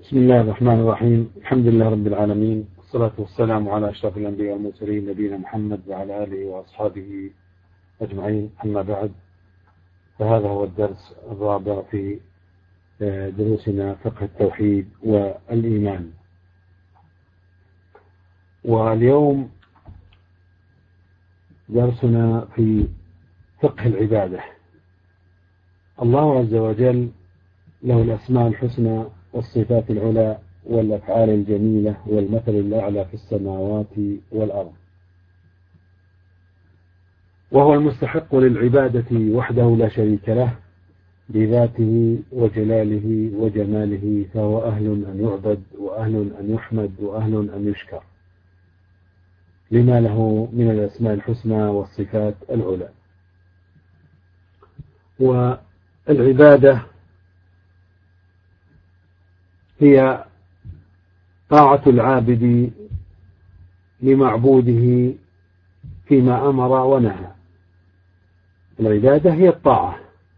بسم الله الرحمن الرحيم. الحمد لله رب العالمين، والصلاة والسلام على أشرف الأنبياء والمرسلين نبينا محمد وعلى آله وأصحابه أجمعين، أما بعد، فهذا هو الدرس الرابع في دروسنا فقه التوحيد والإيمان. واليوم درسنا في فقه العبادة. الله عز وجل له الأسماء الحسنى والصفات العلى والأفعال الجميلة والمثل الأعلى في السماوات والأرض، وهو المستحق للعبادة وحده لا شريك له بذاته وجلاله وجماله، فهو أهل أن يعبد وأهل أن يحمد وأهل أن يشكر لما له من الأسماء الحسنى والصفات العلى. والعبادة هي طاعة العابد لمعبوده فيما أمر ونهى. العبادة هي الطاعة،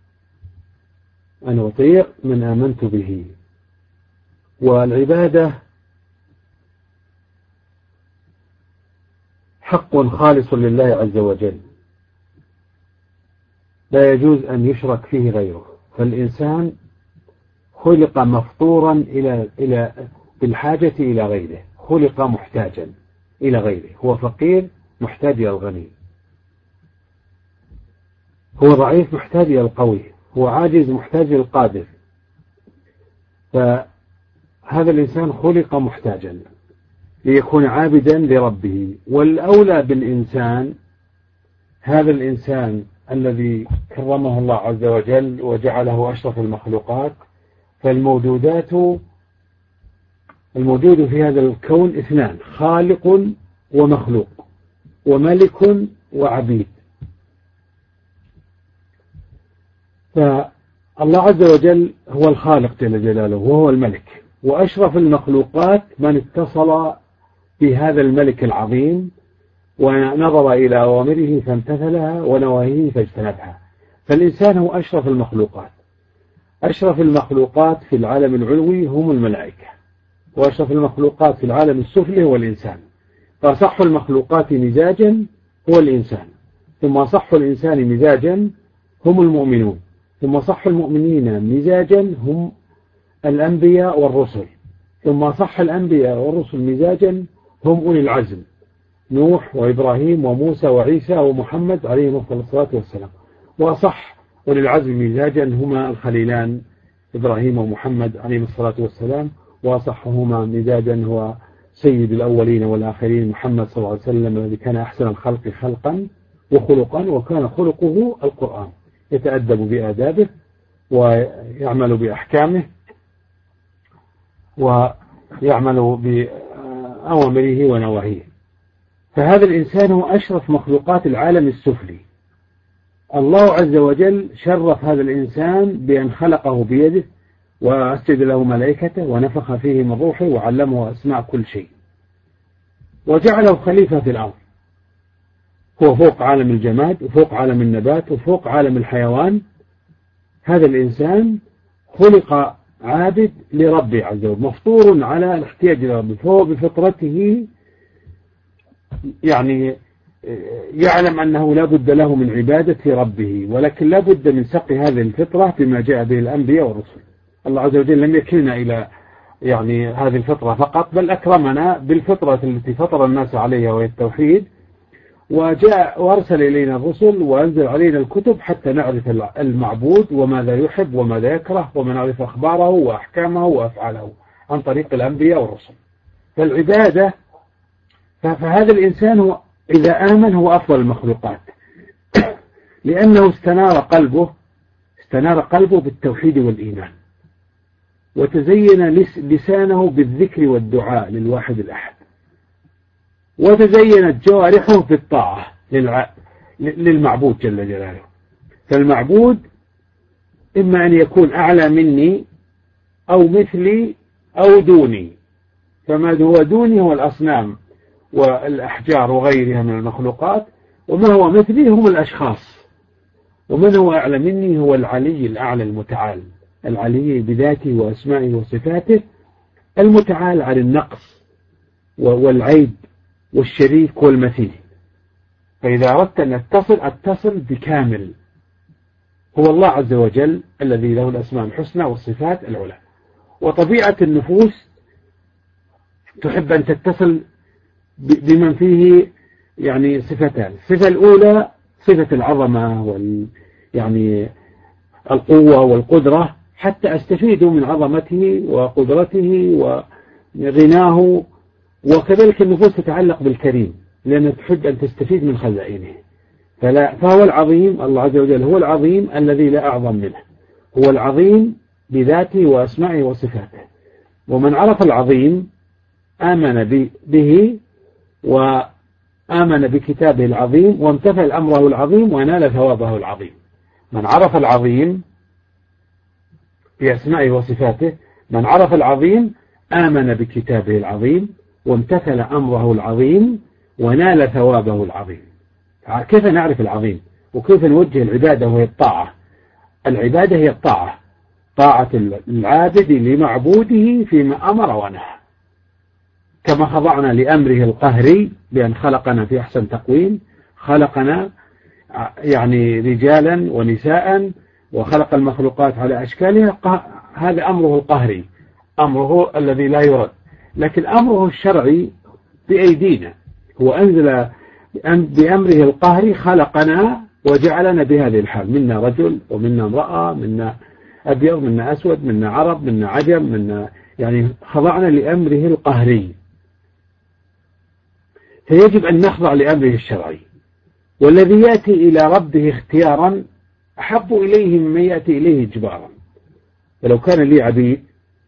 أن أطيع من آمنت به. والعبادة حق خالص لله عز وجل، لا يجوز أن يشرك فيه غيره. فالإنسان خلق مفطورا بالحاجة إلى غيره، خلق محتاجا إلى غيره، هو فقير محتاج إلى الغني، هو ضعيف محتاج إلى القوي، هو عاجز محتاج إلى القادر. فهذا الإنسان خلق محتاجا ليكون عابدا لربه. والأولى بالإنسان هذا الإنسان الذي كرمه الله عز وجل وجعله أشرف المخلوقات. فالموجود في هذا الكون اثنان: خالق ومخلوق، وملك وعبيد. فالله عز وجل هو الخالق جل جلاله وهو الملك، وأشرف المخلوقات من اتصل بهذا الملك العظيم ونظر إلى أوامره فامتثلها ونواهيه فاجتنبها. فالإنسان هو أشرف المخلوقات. أشرف المخلوقات في العالم العلوي هم الملائكة، وأشرف المخلوقات في العالم السفلي هو الإنسان. فأصح المخلوقات مزاجا هو الإنسان، ثم أصح الإنسان مزاجا هم المؤمنون، ثم أصح المؤمنين مزاجا هم الأنبياء والرسل، ثم أصح الأنبياء والرسل مزاجا هم أولي العزم: نوح وإبراهيم وموسى وعيسى ومحمد عليهم الصلاة والسلام. وأصح أولي العزم مزاجا هما الخليلان إبراهيم ومحمد عليهم الصلاة والسلام. وأصحهما مزاجا هو سيد الأولين والآخرين محمد صلى الله عليه وسلم، الذي كان أحسن الخلق خلقا وخلقا، وكان خلقه القرآن، يتأدب بآدابه ويعمل بأحكامه ويعمل بأوامره ونواهيه. فهذا الإنسان هو أشرف مخلوقات العالم السفلي. الله عز وجل شرف هذا الإنسان بأن خلقه بيده وأسجد له ملائكته ونفخ فيه من روحه وعلمه أسماء كل شيء، وجعله خليفة في الأرض. هو فوق عالم الجماد وفوق عالم النبات وفوق عالم الحيوان. هذا الإنسان خلق عابد لربه عز وجل، مفطور على الاحتياج لربه. فهو بفطرته يعني يعلم أنه لا بد له من عبادة ربه، ولكن لا بد من سقي هذه الفطرة بما جاء به الأنبياء والرسل. الله عز وجل لم يكلنا إلى هذه الفطرة فقط، بل أكرمنا بالفطرة التي فطر الناس عليها وهي التوحيد، وجاء وأرسل إلينا الرسل وأنزل علينا الكتب حتى نعرف المعبود وماذا يحب وماذا يكره، وما نعرف أخباره وأحكامه وأفعاله عن طريق الأنبياء والرسل. فالعبادة، فهذا الإنسان هو إذا آمن هو أفضل المخلوقات لأنه استنار قلبه بالتوحيد والإيمان، وتزين لسانه بالذكر والدعاء للواحد الأحد، وتزينت جوارحه بالطاعة للمعبود جل جلاله. فالمعبود إما أن يكون أعلى مني أو مثلي أو دوني. فما هو دوني هو الأصنام والأحجار وغيرها من المخلوقات، وما هو مثلي هم الأشخاص. ومن هو أعلى مني هو العلي الأعلى المتعال، العلي بذاته وأسمائه وصفاته، المتعال عن النقص والعيب والشريك والمثيل. فإذا أردت أن أتصل بكامل، هو الله عز وجل الذي له الأسماء الحسنى والصفات العلى. وطبيعة النفوس تحب أن تتصل بمن فيه يعني صفتان. الصفة الأولى صفة العظمة يعني القوة والقدرة، حتى أستفيد من عظمته وقدرته وغناه. وكذلك النفوس تتعلق بالكريم لأنها تحب أن تستفيد من خزائنه. فهو العظيم، الله عز وجل هو العظيم الذي لا أعظم منه، هو العظيم بذاته وأسمائه وصفاته. ومن عرف العظيم آمن به وآمن بكتابه العظيم وامتثل أمره العظيم ونال ثوابه العظيم. من عرف العظيم بأسمائه وصفاته، من عرف العظيم آمن بكتابه العظيم وامتثل أمره العظيم ونال ثوابه العظيم. كيف نعرف العظيم وكيف نوجه العبادة وهي الطاعة؟ العبادة هي الطاعة، طاعة العابد لمعبوده فيما أمر ونهى، كما خضعنا لأمره القهري بأن خلقنا في أحسن تقويم، خلقنا يعني رجالا ونساء وخلق المخلوقات على أشكالها. هذا أمره القهري، أمره الذي لا يرد. لكن أمره الشرعي بأيدينا، هو أنزل بأمره القهري خلقنا وجعلنا بهذه الحال، منا رجل ومنا امرأة، منا أبيض منا أسود، منا عرب منا عجم، منا يعني خضعنا لأمره القهري. فيجب أن نخضع لأمره الشرعي. والذي يأتي إلى ربه اختيارا أحب إليه مما يأتي إليه إجبارا. فلو كان لي عبيد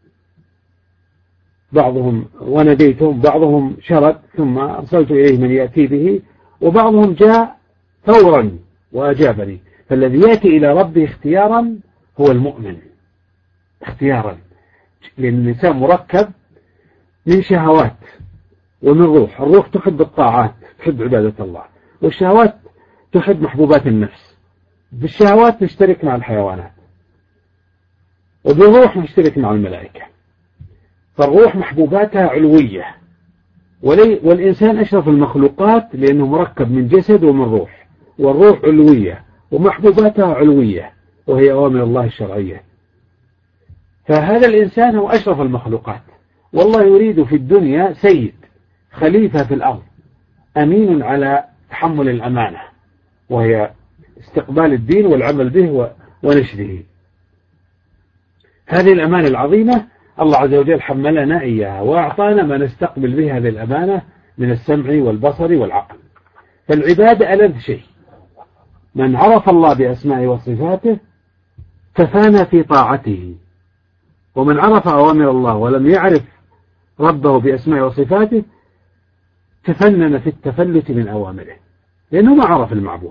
بعضهم وناديتهم، بعضهم شرد ثم أرسلت إليه من يأتي به، وبعضهم جاء فورا وأجابني. فالذي يأتي إلى ربه اختيارا هو المؤمن، اختيارا، لأن الإنسان مركب من شهوات ومن روح. الروح تحب الطاعات، تحب عبادة الله، والشهوات تحب محبوبات النفس. بالشهوات نشترك مع الحيوانات، وبالروح نشترك مع الملائكة. فالروح محبوباتها علوية، والإنسان أشرف المخلوقات لأنه مركب من جسد ومن روح، والروح علوية ومحبوباتها علوية وهي أوامر الله الشرعية. فهذا الإنسان هو أشرف المخلوقات، والله يريد في الدنيا سيد خليفة في الأرض أمين على تحمل الأمانة، وهي استقبال الدين والعمل به ونشره. هذه الأمانة العظيمة الله عز وجل حملنا إياها وأعطانا ما نستقبل به هذه الأمانة من السمع والبصر والعقل. فالعبادة ألذ شيء. من عرف الله بأسمائه وصفاته تفانى في طاعته، ومن عرف أوامر الله ولم يعرف ربه بأسمائه وصفاته تفنن في التفلت من أوامره، لأنه ما عرف المعبود.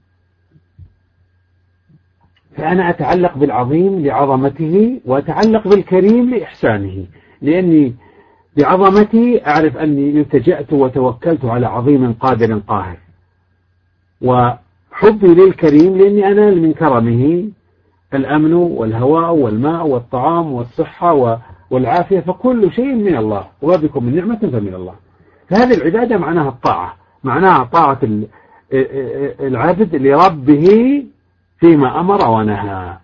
فأنا أتعلق بالعظيم لعظمته، وأتعلق بالكريم لإحسانه، لأني بعظمته أعرف أني التجأت وتوكلت على عظيم قادر قاهر، وحبي للكريم لأني أنال من كرمه الأمن والهواء والماء والطعام والصحة والعافية، فكل شيء من الله، وما بكم من نعمة فمن الله. فهذه العبادة معناها الطاعة، معناها طاعة العبد لربه فيما أمر ونهى.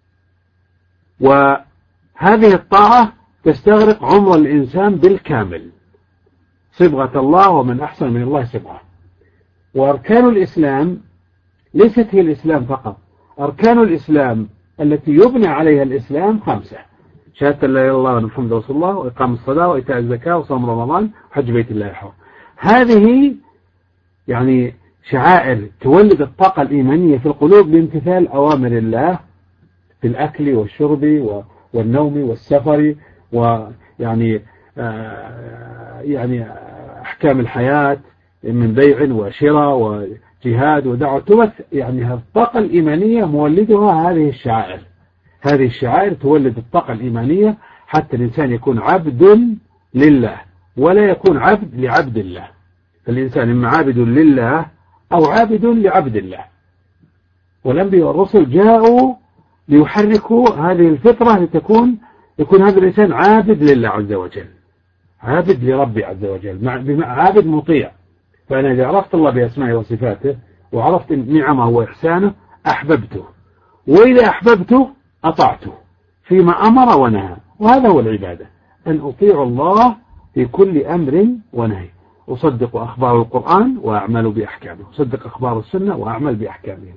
وهذه الطاعة تستغرق عمر الإنسان بالكامل، صبغة الله ومن أحسن من الله صبغة. وأركان الإسلام ليست هي الإسلام فقط، أركان الإسلام التي يبنى عليها الإسلام 5: شهادة لا إله إلا الله وأن محمد رسول الله، وإقام الصلاة، وإيتاء الزكاة، وصوم رمضان، وحج بيت الله الحرام. هذه يعني شعائر تولد الطاقة الإيمانية في القلوب بامتثال أوامر الله في الأكل والشرب والنوم والسفر، ويعني يعني أحكام الحياة من بيع وشراء وجهاد ودعوة. يعني الطاقة الإيمانية مولدها هذه الشعائر. هذه الشعائر تولد الطاقة الإيمانية حتى الإنسان يكون عبد لله ولا يكون عبد لعبد الله. فالإنسان إما عابد لله أو عابد لعبد الله. والأنبياء والرسل جاءوا ليحركوا هذه الفطرة لتكون يكون هذا الإنسان عابد لله عز وجل، عابد لربي عز وجل، عابد مطيع. فأنا إذا عرفت الله بأسمائه وصفاته وعرفت نعمه وإحسانه أحببته، وإذا أحببته أطعته فيما أمر ونهى. وهذا هو العبادة، أن أطيع الله في كل أمر ونهي، أصدق أخبار القرآن وأعمل بأحكامه، أصدق أخبار السنة وأعمل بأحكامه.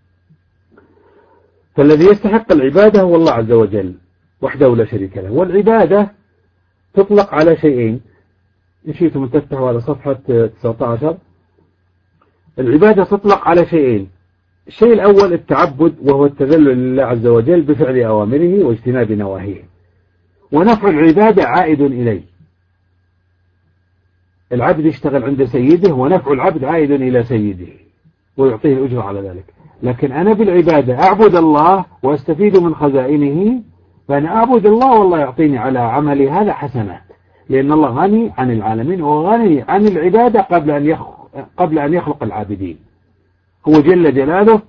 فالذي يستحق العبادة هو الله عز وجل وحده لا شريك له. والعبادة تطلق على شيئين، إن شئتم أن تفتحوا على صفحة 19. العبادة تطلق على شيئين: الشيء الأول التعبد، وهو التذلل لله عز وجل بفعل أوامره واجتناب نواهيه، ونفع العبادة عائد إليه. العبد يشتغل عند سيده، ونفع العبد عائد إلى سيده ويعطيه الأجر على ذلك. لكن أنا بالعبادة أعبد الله وأستفيد من خزائنه، فأنا أعبد الله والله يعطيني على عملي هذا حسنات، لأن الله غني عن العالمين وغني عن العبادة قبل أن يخلق العابدين. هو جل جلاله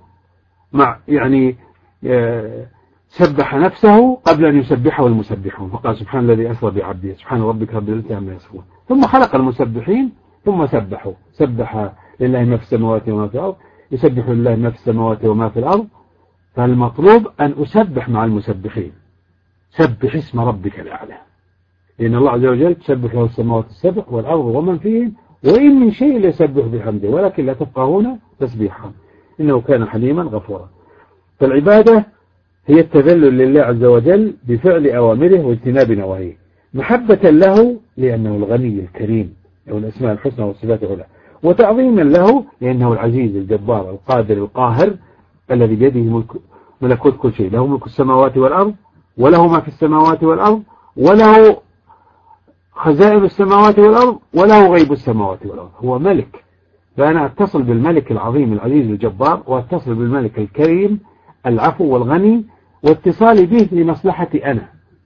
سبح نفسه قبل أن يسبحه المسبحون، فقال سبحان الذي أسرى بعبده، سبحان ربك رب العزة عما يصفون، ثم خلق المسبحين ثم سبحوا. سبح لله ما في السماوات وما في الأرض، يسبح لله ما في السماوات وما في الأرض. فالمطلوب أن أسبح مع المسبحين. سبح اسم ربك الأعلى، لأن الله عز وجل تسبح له السماوات السبع والأرض ومن فيهن، وإن من شيء لا يسبح بحمده ولكن لا تفقهون تسبيحا إنه كان حليما غفورا. فالعبادة هي التذلل لله عز وجل بفعل أوامره واجتناب نواهيه، محبة له لأنه الغني الكريم له الأسماء الحسنى والصفات العلى، وتعظيما له لأنه العزيز الجبار القادر القاهر الذي بيده ملكوت كل شيء، له ملك السماوات والأرض، وله ما في السماوات والأرض، وله خزائن السماوات والأرض، وله غيب السماوات والأرض. هو ملك، فأنا أتصل بالملك العظيم العزيز الجبار، وأتصل بالملك الكريم العفو والغني، واتصالي به لمصلحتي أنا،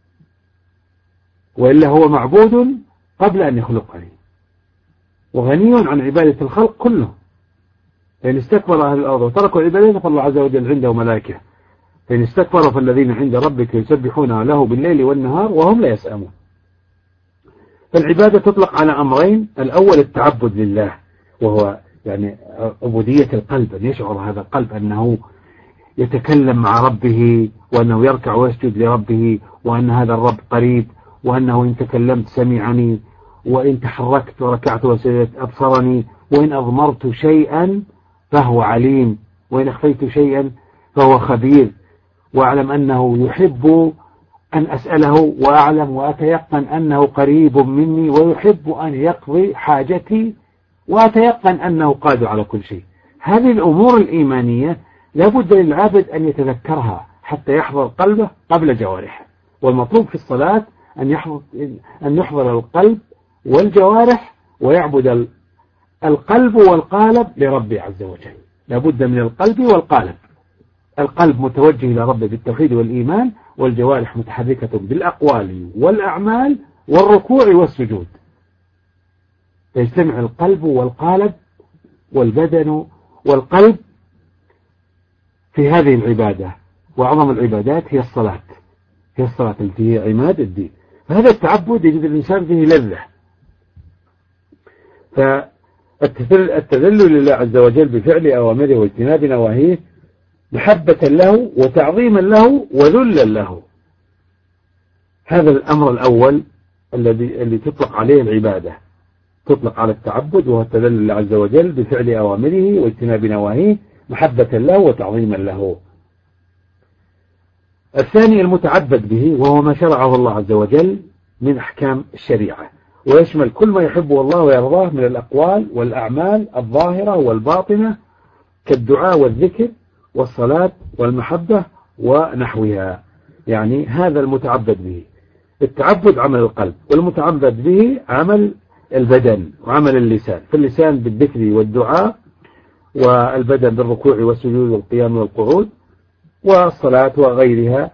وإلا هو معبود قبل أن يخلقني، وغني عن عبادة الخلق كله. فإن استكبر أهل الأرض وتركوا عبادته فالله عز وجل عنده ملائكة، فإن استكبروا فالذين عند ربك يسبحون له بالليل والنهار وهم لا يسأمون. فالعبادة تطلق على أمرين: الأول التعبد لله، وهو عبودية القلب، أن يشعر هذا القلب أنه يتكلم مع ربه، وأنه يركع ويسجد لربه، وأن هذا الرب قريب، وأنه إن تكلمت سمعني، وإن تحركت وركعت وسجدت أبصرني، وإن أضمرت شيئا فهو عليم، وإن أخفيت شيئا فهو خبير، وأعلم أنه يحب أن أسأله، وأعلم وأتيقن أنه قريب مني ويحب أن يقضي حاجتي، وأتيقن أنه قادر على كل شيء. هذه الأمور الإيمانية لابد للعابد أن يتذكرها حتى يحضر قلبه قبل جوارحه. والمطلوب في الصلاة أن يحضر القلب والجوارح، ويعبد القلب والقالب لربه عز وجل. لابد من القلب والقالب، القلب متوجه إلى ربه بالتوحيد والإيمان، والجوارح متحركة بالأقوال والأعمال والركوع والسجود. يجتمع القلب والقالب والبدن والقلب في هذه العبادة. وأعظم العبادات هي الصلاة، هي الصلاة التي هي عماد الدين. فهذا التعبد يجد الإنسان فيه لذة. فالتذلل لله عز وجل بفعل أوامره واجتناب نواهيه محبة له وتعظيما له وذلا له. هذا الأمر الأول الذي تطلق عليه العبادة، تطلق على التعبد، وهو التذلل لله عز وجل بفعل أوامره واجتناب نواهيه محبة له وتعظيما له. الثاني المتعبد به، وهو ما شرعه الله عز وجل من أحكام الشريعة، ويشمل كل ما يحبه الله ويرضاه من الأقوال والأعمال الظاهرة والباطنة، كالدعاء والذكر والصلاة والمحبة ونحوها. هذا المتعبد به. التعبد عمل القلب، والمتعبد به عمل البدن وعمل اللسان، فاللسان بالذكر والدعاء، والبدن بالركوع والسجود والقيام والقعود والصلاة وغيرها،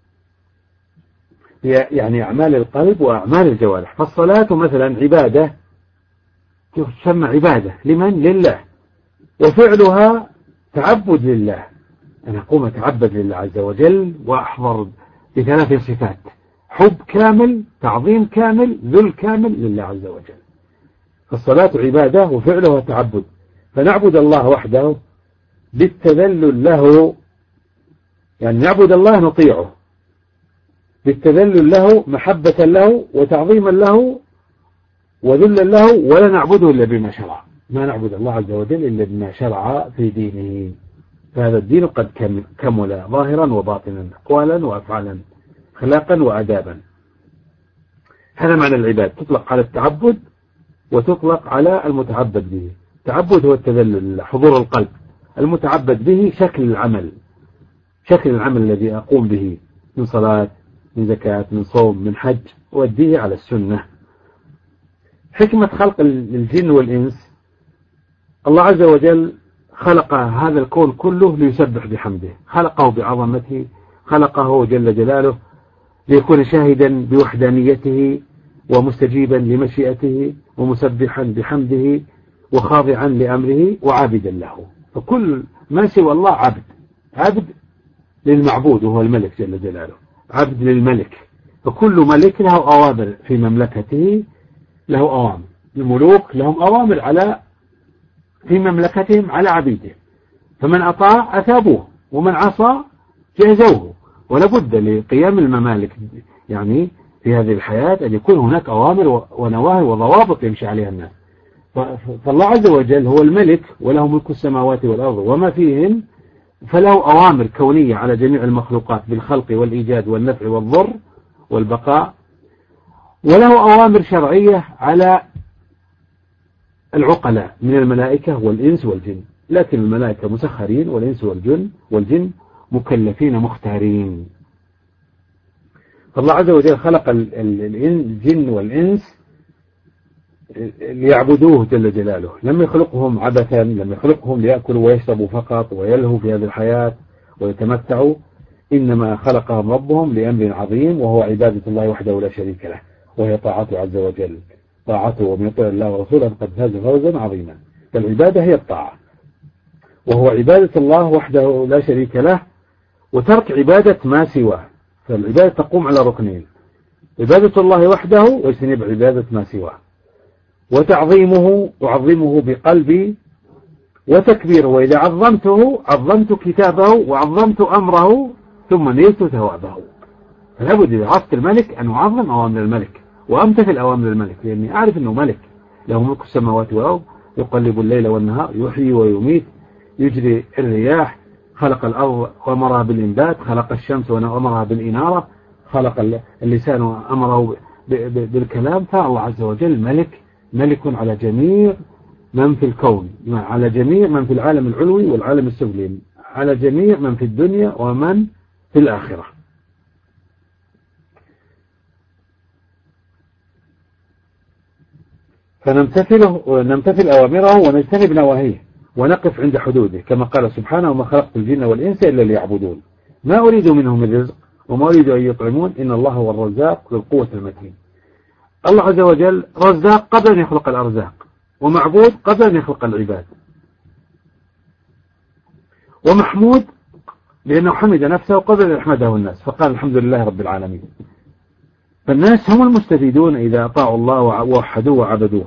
أعمال القلب وأعمال الجوارح. فالصلاة مثلا عبادة، تسمى عبادة لمن؟ لله، وفعلها تعبد لله. أنا أقوم أتعبد لله عز وجل وأحضر بثلاث صفات: حب كامل، تعظيم كامل، ذل كامل لله عز وجل. فالصلاة عبادة وفعلها تعبد، فنعبد الله وحده بالتذلل له، يعني نعبد الله نطيعه بالتذلل له، محبة له وتعظيما له وذلا له، ولا نعبده إلا بما شرع. ما نعبد الله عز وجل إلا بما شرع في دينه. فهذا الدين قد كمل ظاهرا وباطنا، أقوالا وأفعالا، أخلاقا وآدابا. هذا معنى العباد، تطلق على التعبد وتطلق على المتعبد به. التعبد هو التذلل، حضور القلب. المتعبد به شكل العمل، شكل العمل الذي أقوم به من صلاة، من زكاة، من صوم، من حج، وأديه على السنة. حكمة خلق الجن والإنس، الله عز وجل خلق هذا الكون كله ليسبح بحمده، خلقه بعظمته، خلقه جل جلاله ليكون شاهدا بوحدانيته ومستجيبا لمشيئته ومسبحا بحمده وخاضعا لأمره وعابدا له. فكل ما سوى الله عبد، عبد للمعبود وهو الملك جل جلاله، عبد للملك. فكل ملك له أوامر في مملكته، له أوامر. الملوك لهم أوامر في مملكتهم على عبيده، فمن أطاع أثابوه ومن عصى جازوه. ولابد لقيام الممالك يعني في هذه الحياة أن يكون هناك أوامر ونواهي وضوابط يمشي عليها الناس. فالله عز وجل هو الملك وله ملك السماوات والأرض وما فيهن، فله أوامر كونية على جميع المخلوقات بالخلق والإيجاد والنفع والضر والبقاء، وله أوامر شرعية على العقلاء من الملائكة والإنس والجن. لكن الملائكة مسخرين والإنس والجن مكلفين مختارين. فالله عز وجل خلق الجن والإنس ليعبدوه جل جلاله، لم يخلقهم عبثا، لم يخلقهم ليأكلوا ويشربوا فقط ويلهوا في هذه الحياة ويتمتعوا، إنما خلقهم ربهم لأمر عظيم، وهو عبادة الله وحده لا شريك له، وهي طاعته عز وجل. طاعته ومن يطيع الله ورسوله قد فاز فوزا عظيما. فالعبادة هي الطاعة، وهو عبادة الله وحده لا شريك له، وترك عبادة ما سواه. فالعبادة تقوم على ركنين: عبادة الله وحده واجتناب عبادة ما سواه، وتعظيمه أعظمه بقلبي، وتكبيره، وإذا عظمته عظمت كتابه وعظمت أمره ثم نيلت ثوابه. فلابد إذا عرفت الملك أن أعظم أوامر الملك وأمتثل أوامر الملك، لأني أعرف أنه ملك له ملك السماوات والأرض، يقلب الليل والنهار، يحيي ويميت، يجري الرياح، خلق الأرض وأمرها بالإنبات، خلق الشمس وأمرها بالإنارة، خلق اللسان وأمره بالكلام. فالله عز وجل ملك على جميع من في الكون، على جميع من في العالم العلوي والعالم السفلي، على جميع من في الدنيا ومن في الآخرة. فنمتثل أوامره ونجتنب نواهيه ونقف عند حدوده، كما قال سبحانه: وما خلقت الجن والإنس إلا ليعبدون ما أريد منهم من رزق وما أريد أن يطعمون إن الله هو الرزاق ذو القوة المتين. الله عز وجل رزاق قبل أن يخلق الأرزاق، ومعبود قبل أن يخلق العباد، ومحمود لأنه حمد نفسه قبل أن يحمده الناس، فقال: الحمد لله رب العالمين. فالناس هم المستفيدون إذا أطاعوا الله ووحدوه وعبدوه.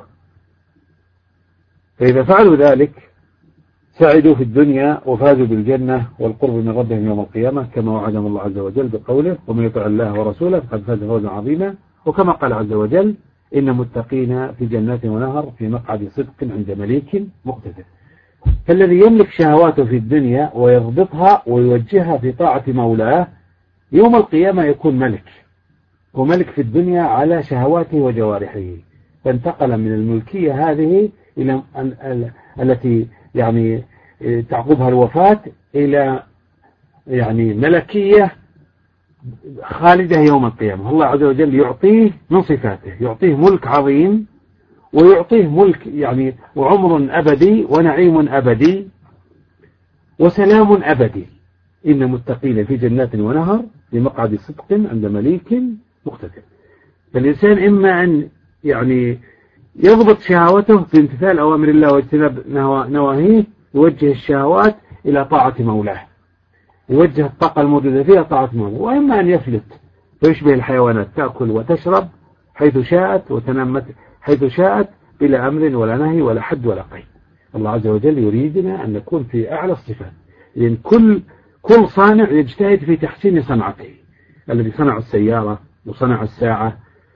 فإذا فعلوا ذلك سعدوا في الدنيا وفازوا بالجنة والقرب من ربهم يوم القيامة، كما وعدهم الله عز وجل بقوله: ومن يطع الله ورسوله فقد فاز فوزا عظيما. وكما قال عز وجل: إن متقين في جنات ونهر في مقعد صدق عند مليك مقتدر. فالذي يملك شهواته في الدنيا ويضبطها ويوجهها في طاعة مولاه يوم القيامة يكون ملك، وملك في الدنيا على شهواته وجوارحه. فانتقل من الملكية هذه إلى التي يعني تعقبها الوفاة إلى يعني ملكية خالدة يوم القيامة. الله عز وجل يعطيه من صفاته، يعطيه ملك عظيم، ويعطيه ملك يعني وعمر أبدي ونعيم أبدي وسلام أبدي. إن متقين في جنات ونهر في مقعد صدق عند مليك مقتدر. فالإنسان إما أن يعني يضبط شهوته في امتثال أوامر الله واجتناب نواهيه، يوجه الشهوات إلى طاعة مولاه، يوجه الطاقة الموجودة فيها طاعة مولاه، وإما أن يفلت ويشبه الحيوانات، تأكل وتشرب حيث شاءت وتنام حيث شاءت بلا أمر ولا نهي ولا حد ولا قيد. الله عز وجل يريدنا أن نكون في أعلى الصفات، لأن كل صانع يجتهد في تحسين صنعته. الذي صنع السيارة وصنع الساعة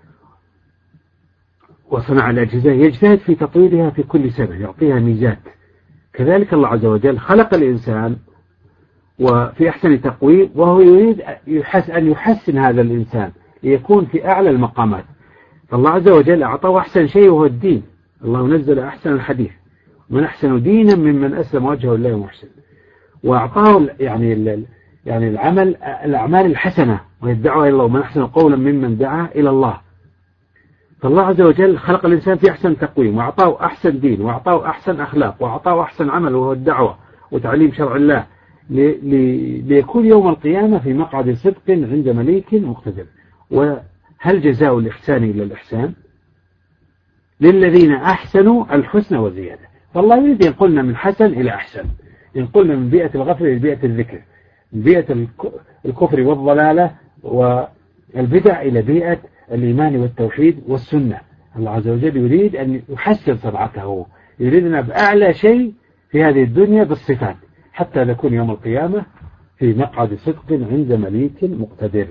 وصنع الأجهزة يجتهد في تطويرها في كل سنة، يعطيها ميزات. كذلك الله عز وجل خلق الإنسان وفي أحسن تقويم، وهو يريد أن يحسن هذا الإنسان ليكون في أعلى المقامات. فالله عز وجل أعطاه أحسن شيء وهو الدين. الله نزل أحسن الحديث، من أحسن دينا ممن أسلم وجهه لله محسن. وأعطاه يعني الأعمال الحسنة وهي الدعوة إلى الله، ومن أحسن قولا ممن دعا إلى الله. فالله عز وجل خلق الإنسان في أحسن تقويم، وأعطاه أحسن دين، وأعطاه أحسن أخلاق، وأعطاه أحسن عمل وهو الدعوة وتعليم شرع الله، ليكون يوم القيامة في مقعد صدق عند مليك مقتدر. وهل جزاء الإحسان إلا الإحسان؟ للذين أحسنوا الحسنى وزيادة. فالله يريد ينقلنا من حسن إلى أحسن، ينقلنا من بيئة الغفل إلى بيئة الذكر، من بيئة الكفر والضلالة والبدع إلى بيئة الإيمان والتوحيد والسنة. الله عز وجل يريد أن يحسن صنعته، يريدنا بأعلى شيء في هذه الدنيا بالصفات، حتى نكون يوم القيامة في مقعد صدق عند مليك مقتدر.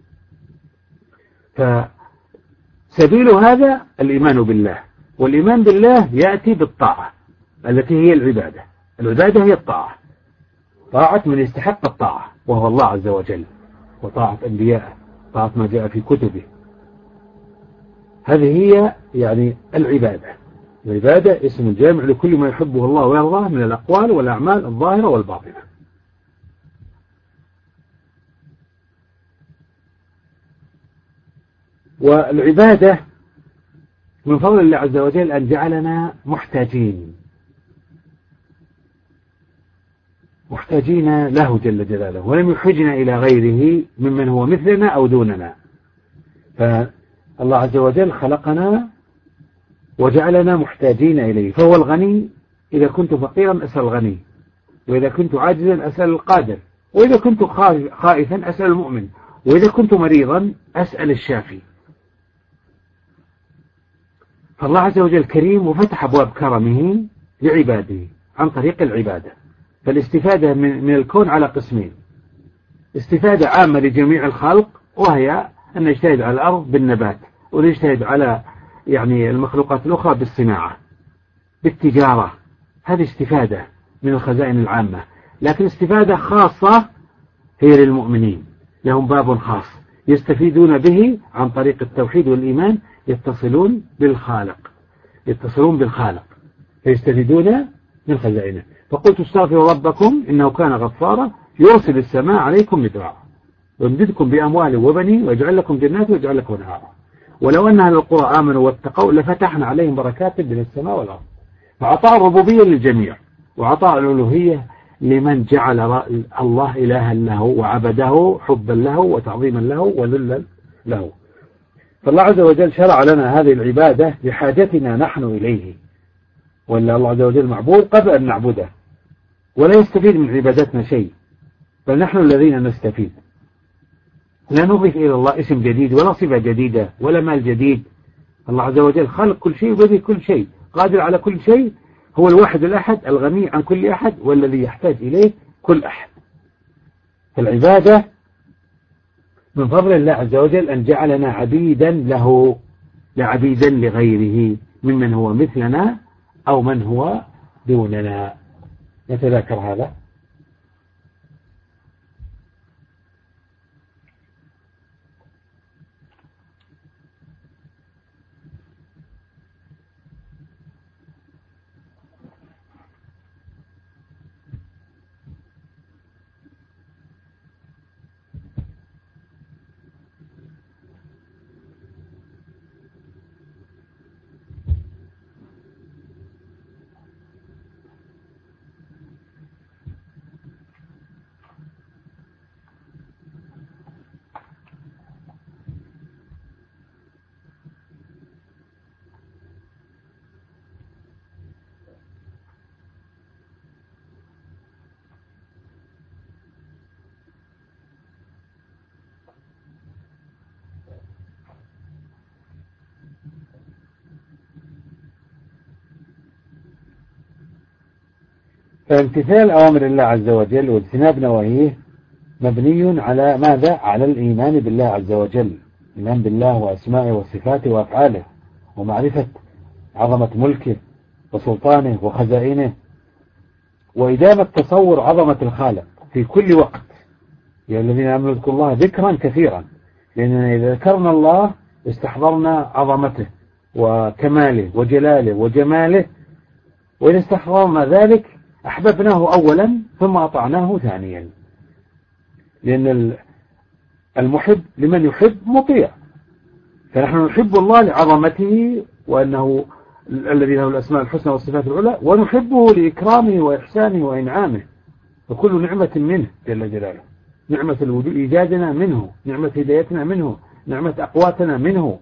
فسبيل هذا الإيمان بالله، والإيمان بالله يأتي بالطاعة التي هي العبادة. العبادة هي الطاعة، طاعة من يستحق الطاعة وهو الله عز وجل، وطاعة أنبيائه، طاعة ما جاء في كتبه. هذه هي يعني العبادة. العبادة اسم جامع لكل ما يحبه الله ويرضاه من الأقوال والأعمال الظاهرة والباطنة. والعبادة من فضل الله عز وجل أن جعلنا محتاجين له جل جلاله، ولم يحجنا إلى غيره ممن هو مثلنا أو دوننا. فالله عز وجل خلقنا وجعلنا محتاجين إليه، فهو الغني. إذا كنت فقيرا أسأل الغني، وإذا كنت عاجزا أسأل القادر، وإذا كنت خائفا أسأل المؤمن، وإذا كنت مريضا أسأل الشافي. فالله عز وجل كريم، وفتح أبواب كرمه لعباده عن طريق العبادة. فالاستفادة من الكون على قسمين: استفادة عامة لجميع الخلق، وهي أن نجتهد على الأرض بالنبات، ونجتهد على المخلوقات الأخرى بالصناعة بالتجارة. هذه استفادة من الخزائن العامة. لكن استفادة خاصة هي للمؤمنين، لهم باب خاص يستفيدون به عن طريق التوحيد والإيمان، يتصلون بالخالق فيستفيدون من خزائنه. فقلت استغفروا ربكم إنه كان غفارا يرسل السماء عليكم مدرارا ويمددكم بأموال وبنين ويجعل لكم جنات ويجعل لكم أنهارا ولو أن أهل القرى آمنوا واتقوا لفتحنا عليهم بركات من السماء والأرض. فعطاء الربوبية للجميع، وعطاء الألوهية لمن جعل الله إلها له وعبده حبا له وتعظيما له وذلا له. فالله عز وجل شرع لنا هذه العبادة لحاجتنا نحن إليه، ولا الله عز وجل معبود قبل أن نعبده، ولا يستفيد من عبادتنا شيء، بل نحن الذين نستفيد. لا نضيف إلى الله اسم جديد ولا صفة جديدة ولا مال جديد. الله عز وجل خلق كل شيء وبدي كل شيء، قادر على كل شيء، هو الواحد الأحد الغني عن كل أحد، والذي يحتاج إليه كل أحد. فالعبادة من فضل الله عز وجل أن جعلنا عبيدا له، لا عبيدا لغيره ممن هو مثلنا أو من هو دوننا. نتذكر هذا. فامتثال أوامر الله عز وجل واجتناب نواهيه مبني على ماذا؟ على الإيمان بالله عز وجل، الإيمان بالله وأسمائه وصفاته وأفعاله، ومعرفة عظمة ملكه وسلطانه وخزائنه، وإدامة تصور عظمة الخالق في كل وقت. يا الذين آمنوا اذكروا الله ذكرا كثيرا، لأننا إذا ذكرنا الله استحضرنا عظمته وكماله وجلاله وجماله، وإذا استحضرنا ذلك أحببناه أولا ثم أطعناه ثانيا، لأن المحب لمن يحب مطيع، فنحن نحب الله لعظمته وأنه الذي له الأسماء الحسنى والصفات العلى، ونحبه لإكرامه وإحسانه وإنعامه، وكل نعمة منه جل جلاله، نعمة الوجود إيجادنا منه، نعمة هدايتنا منه، نعمة أقواتنا منه.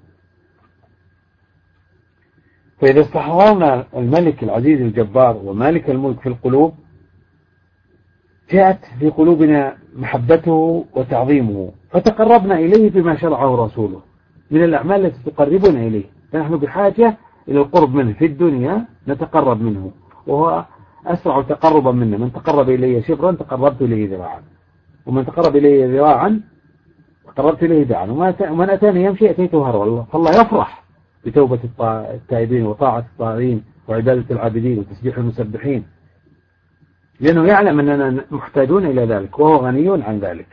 فإذا استحضرنا الملك العزيز الجبار ومالك الملك في القلوب، جاءت في قلوبنا محبته وتعظيمه، فتقربنا إليه بما شرعه رسوله من الأعمال التي تقربنا إليه. فنحن بحاجة إلى القرب منه في الدنيا، نتقرب منه، وهو أسرع تقربا منا. من تقرب إليه شبرا تقربت إليه ذراعا، ومن تقرب إليه ذراعا تقربت إليه ذراعا، ومن أتاني يمشي أتيته هرولة. فالله يفرح بتوبة التائبين وطاعة الطائعين وعبادة العابدين وتسبيح المسبحين، لأنه يعلم أننا محتاجون إلى ذلك وهو غني عن ذلك.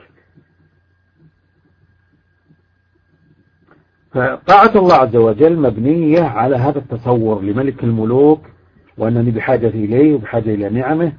فطاعة الله عز وجل مبنية على هذا التصور لملك الملوك، وأنني بحاجة إليه وبحاجة إلى نعمه.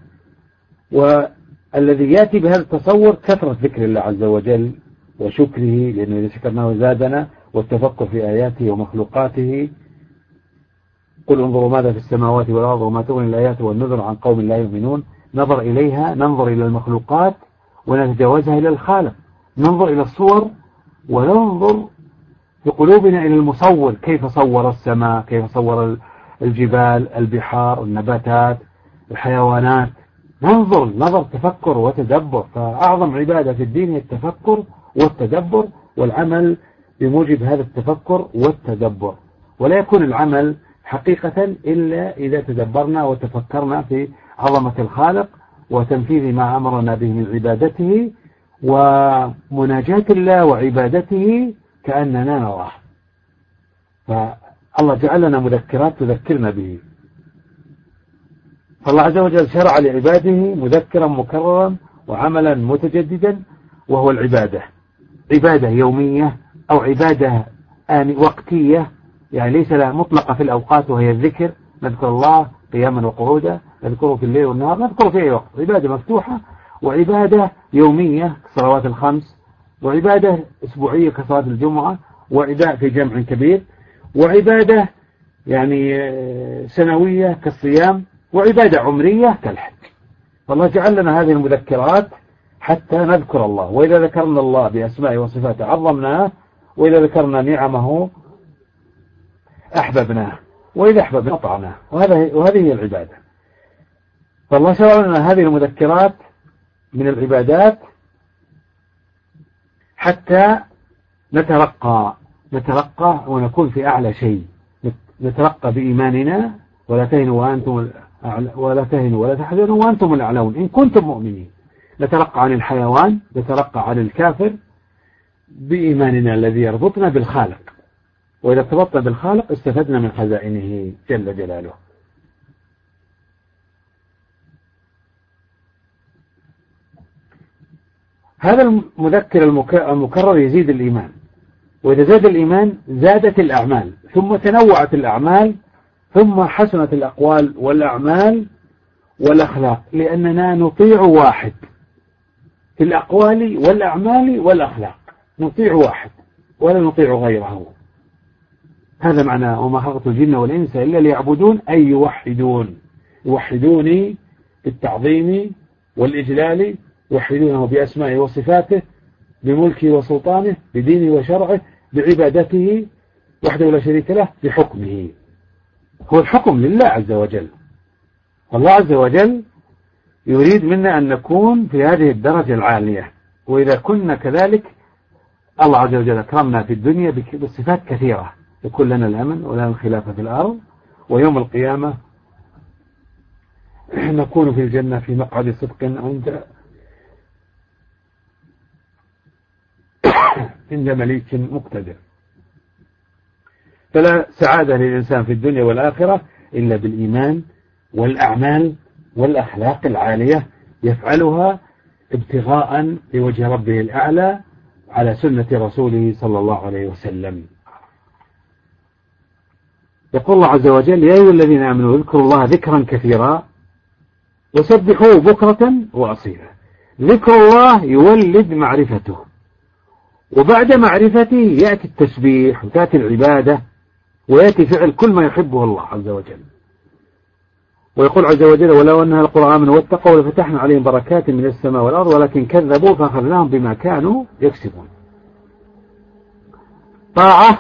والذي يأتي بهذا التصور كثرة ذكر الله عز وجل وشكره، لأنه إذا شكرناه زادنا، والتفكر في آياته ومخلوقاته. قل انظروا ماذا في السماوات والأرض وما تغني الآيات والنذر عن قوم لا يؤمنون. نظر إليها، ننظر إلى المخلوقات ونتجاوزها إلى الخالق، ننظر إلى الصور وننظر في قلوبنا إلى المصور، كيف صور السماء، كيف صور الجبال، البحار، النباتات، الحيوانات. ننظر نظر تفكر وتدبر. فأعظم عبادة في الدين هي التفكر والتدبر، والعمل بموجب هذا التفكر والتدبر. ولا يكون العمل حقيقة إلا إذا تدبرنا وتفكرنا في عظمة الخالق وتنفيذ ما أمرنا به من عبادته ومناجاة الله وعبادته كأننا نراه. فالله جعل لنا مذكرات تذكرنا به. فالله عز وجل شرع لعباده مذكرا مكررا وعملا متجددا، وهو العبادة، عبادة يومية أو عبادة وقتية، يعني ليس لها مطلقة في الأوقات، وهي الذكر. نذكر الله قياما وقعودا، نذكره في الليل والنهار، نذكره في أي وقت. عبادة مفتوحة، وعبادة يومية كالصلوات الخمس، وعبادة أسبوعية كصلاة الجمعة، وعبادة في جمع كبير، وعبادة يعني سنوية كالصيام، وعبادة عمرية كالحج. فالله جعل لنا هذه المذكرات حتى نذكر الله. وإذا ذكرنا الله بأسمائه وصفاته عظمناه، وإذا ذكرنا نعمه أحببناه، وإذا أحببنا أطعناه. وهذه هي العبادة. فالله شرع لنا هذه المذكرات من العبادات حتى نترقى ونكون في أعلى شيء. نترقى بإيماننا، ولا تهنوا ولا تحزنوا وأنتم الأعلون إن كنتم مؤمنين. نترقى عن الحيوان، نترقى عن الكافر بإيماننا الذي يربطنا بالخالق. وإذا ارتبطنا بالخالق استفدنا من خزائنه جل جلاله. هذا المذكر المكرر يزيد الإيمان، وإذا زاد الإيمان زادت الأعمال، ثم تنوعت الأعمال، ثم حسنت الأقوال والأعمال والأخلاق، لأننا نطيع واحد في الأقوال والأعمال والأخلاق. نطيع واحد ولا نطيع غيره. هذا معنى وما خلقت الجن والإنس إلا ليعبدون، أي يوحدوني بالتعظيم والإجلال، يوحدونه بأسمائه وصفاته، بملكه وسلطانه، بدينه وشرعه، بعبادته وحده لا شريك له، بحكمه. هو الحكم لله عز وجل. والله عز وجل يريد منا أن نكون في هذه الدرجة العالية. وإذا كنا كذلك الله عز وجل أكرمنا في الدنيا بصفات كثيرة، يكون لنا الأمن ولا الخلافة في الأرض، ويوم القيامة نكون في الجنة في مقعد صدق عند مليك مقتدر. فلا سعادة للإنسان في الدنيا والآخرة إلا بالإيمان والأعمال والأخلاق العالية يفعلها ابتغاء لوجه ربه الأعلى على سنة رسوله صلى الله عليه وسلم. يقول الله عز وجل: يا أيها الذين آمنوا اذكروا الله ذكرا كثيرا وسبحوه بكرة وأصيلا. ذكر الله يولد معرفته، وبعد معرفته يأتي التسبيح وتأتي العبادة ويأتي فعل كل ما يحبه الله عز وجل. ويقول عز وجل: ولو أن القرآن آمنوا واتقوا لفتحنا عليهم بركات من السماء والأرض ولكن كذبوا فأخذناهم بما كانوا يكسبون. طاعة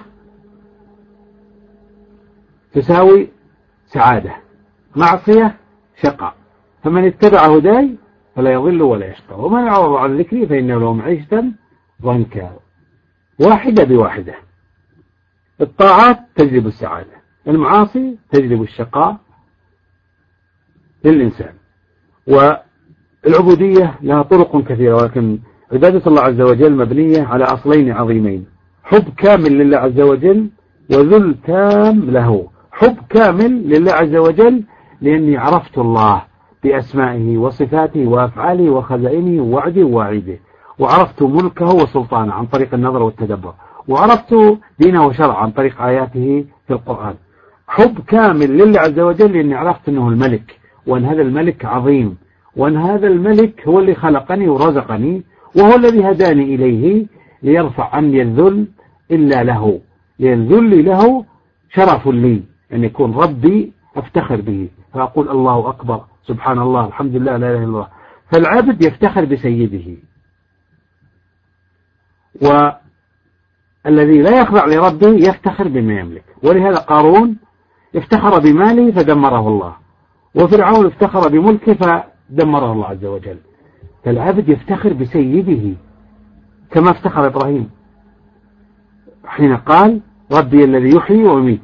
تساوي سعادة، معصية شقاء. فمن اتبع هداي فلا يضل ولا يشقى، ومن أعرض عن ذكري فإنه له معيشة ضنكا. واحدة بواحدة. الطاعات تجلب السعادة، المعاصي تجلب الشقاء للإنسان. والعبودية لها طرق كثيرة، ولكن عبادة الله عز وجل مبنية على أصلين عظيمين: حب كامل لله عز وجل وذل تام له. حب كامل لله عز وجل لأني عرفت الله بأسمائه وصفاته وأفعاله وخزائنه ووعده ووعيده، وعرفت ملكه وسلطانه عن طريق النظر والتدبر، وعرفت دينه وشرعه عن طريق آياته في القرآن. حب كامل لله عز وجل لأني عرفت أنه الملك، وأن هذا الملك عظيم، وأن هذا الملك هو اللي خلقني ورزقني، وهو الذي هداني إليه ليرفع عني الذل إلا له، لأن ذلي له شرف لي أن يكون ربي أفتخر به، فأقول الله أكبر، سبحان الله، الحمد لله، لا إله إلا الله. فالعبد يفتخر بسيده، والذي لا يخضع لربه يفتخر بما يملك. ولهذا قارون افتخر بماله فدمره الله، وفرعون افتخر بملكه فدمره الله عز وجل. فالعبد يفتخر بسيده كما افتخر إبراهيم حين قال: ربي الذي يحيي ويميت،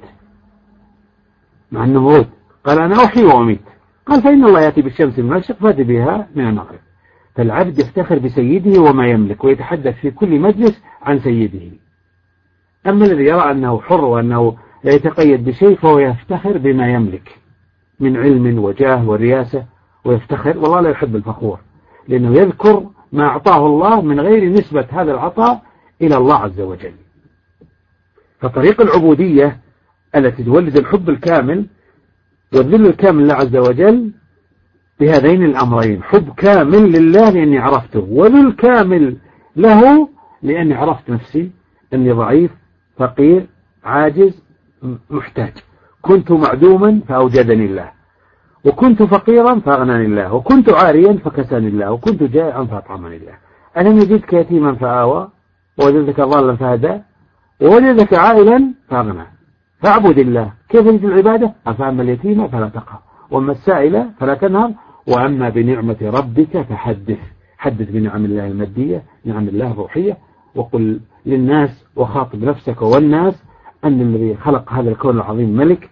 مع النمرود قال: أنا أحيي وأميت، قال: فإن الله يأتي بالشمس من المشرق فأتي بها من المغرب. فالعبد يفتخر بسيده وما يملك، ويتحدث في كل مجلس عن سيده. أما الذي يرى أنه حر وأنه لا يتقيد بشيء فهو يفتخر بما يملك من علم وجاه ورياسة، ويفتخر. والله لا يحب الفخور، لأنه يذكر ما أعطاه الله من غير نسبة هذا العطاء إلى الله عز وجل. فطريق العبودية التي تولد الحب الكامل والذل الكامل لله عز وجل بهذين الأمرين: حب كامل لله لأني عرفته، وذل كامل له لأني عرفت نفسي أني ضعيف فقير عاجز محتاج. كنت معدوما فأوجدني الله، وكنت فقيرا فأغناني الله، وكنت عاريا فكساني الله، وكنت جائعا فأطعمني الله. ألم يجدك يتيما فآوى، ووجدك ضالا فهدى، ووجدك عائلا فأغنى. فاعبد الله. كيف تجد العبادة؟ فأما اليتيم فلا تقهر، وأما السائل فلا تنهر، وأما بنعمة ربك فحدث. حدث بنعم الله المادية، نعم الله الروحية، وقل للناس وخاطب نفسك والناس أن الذي خلق هذا الكون العظيم ملك،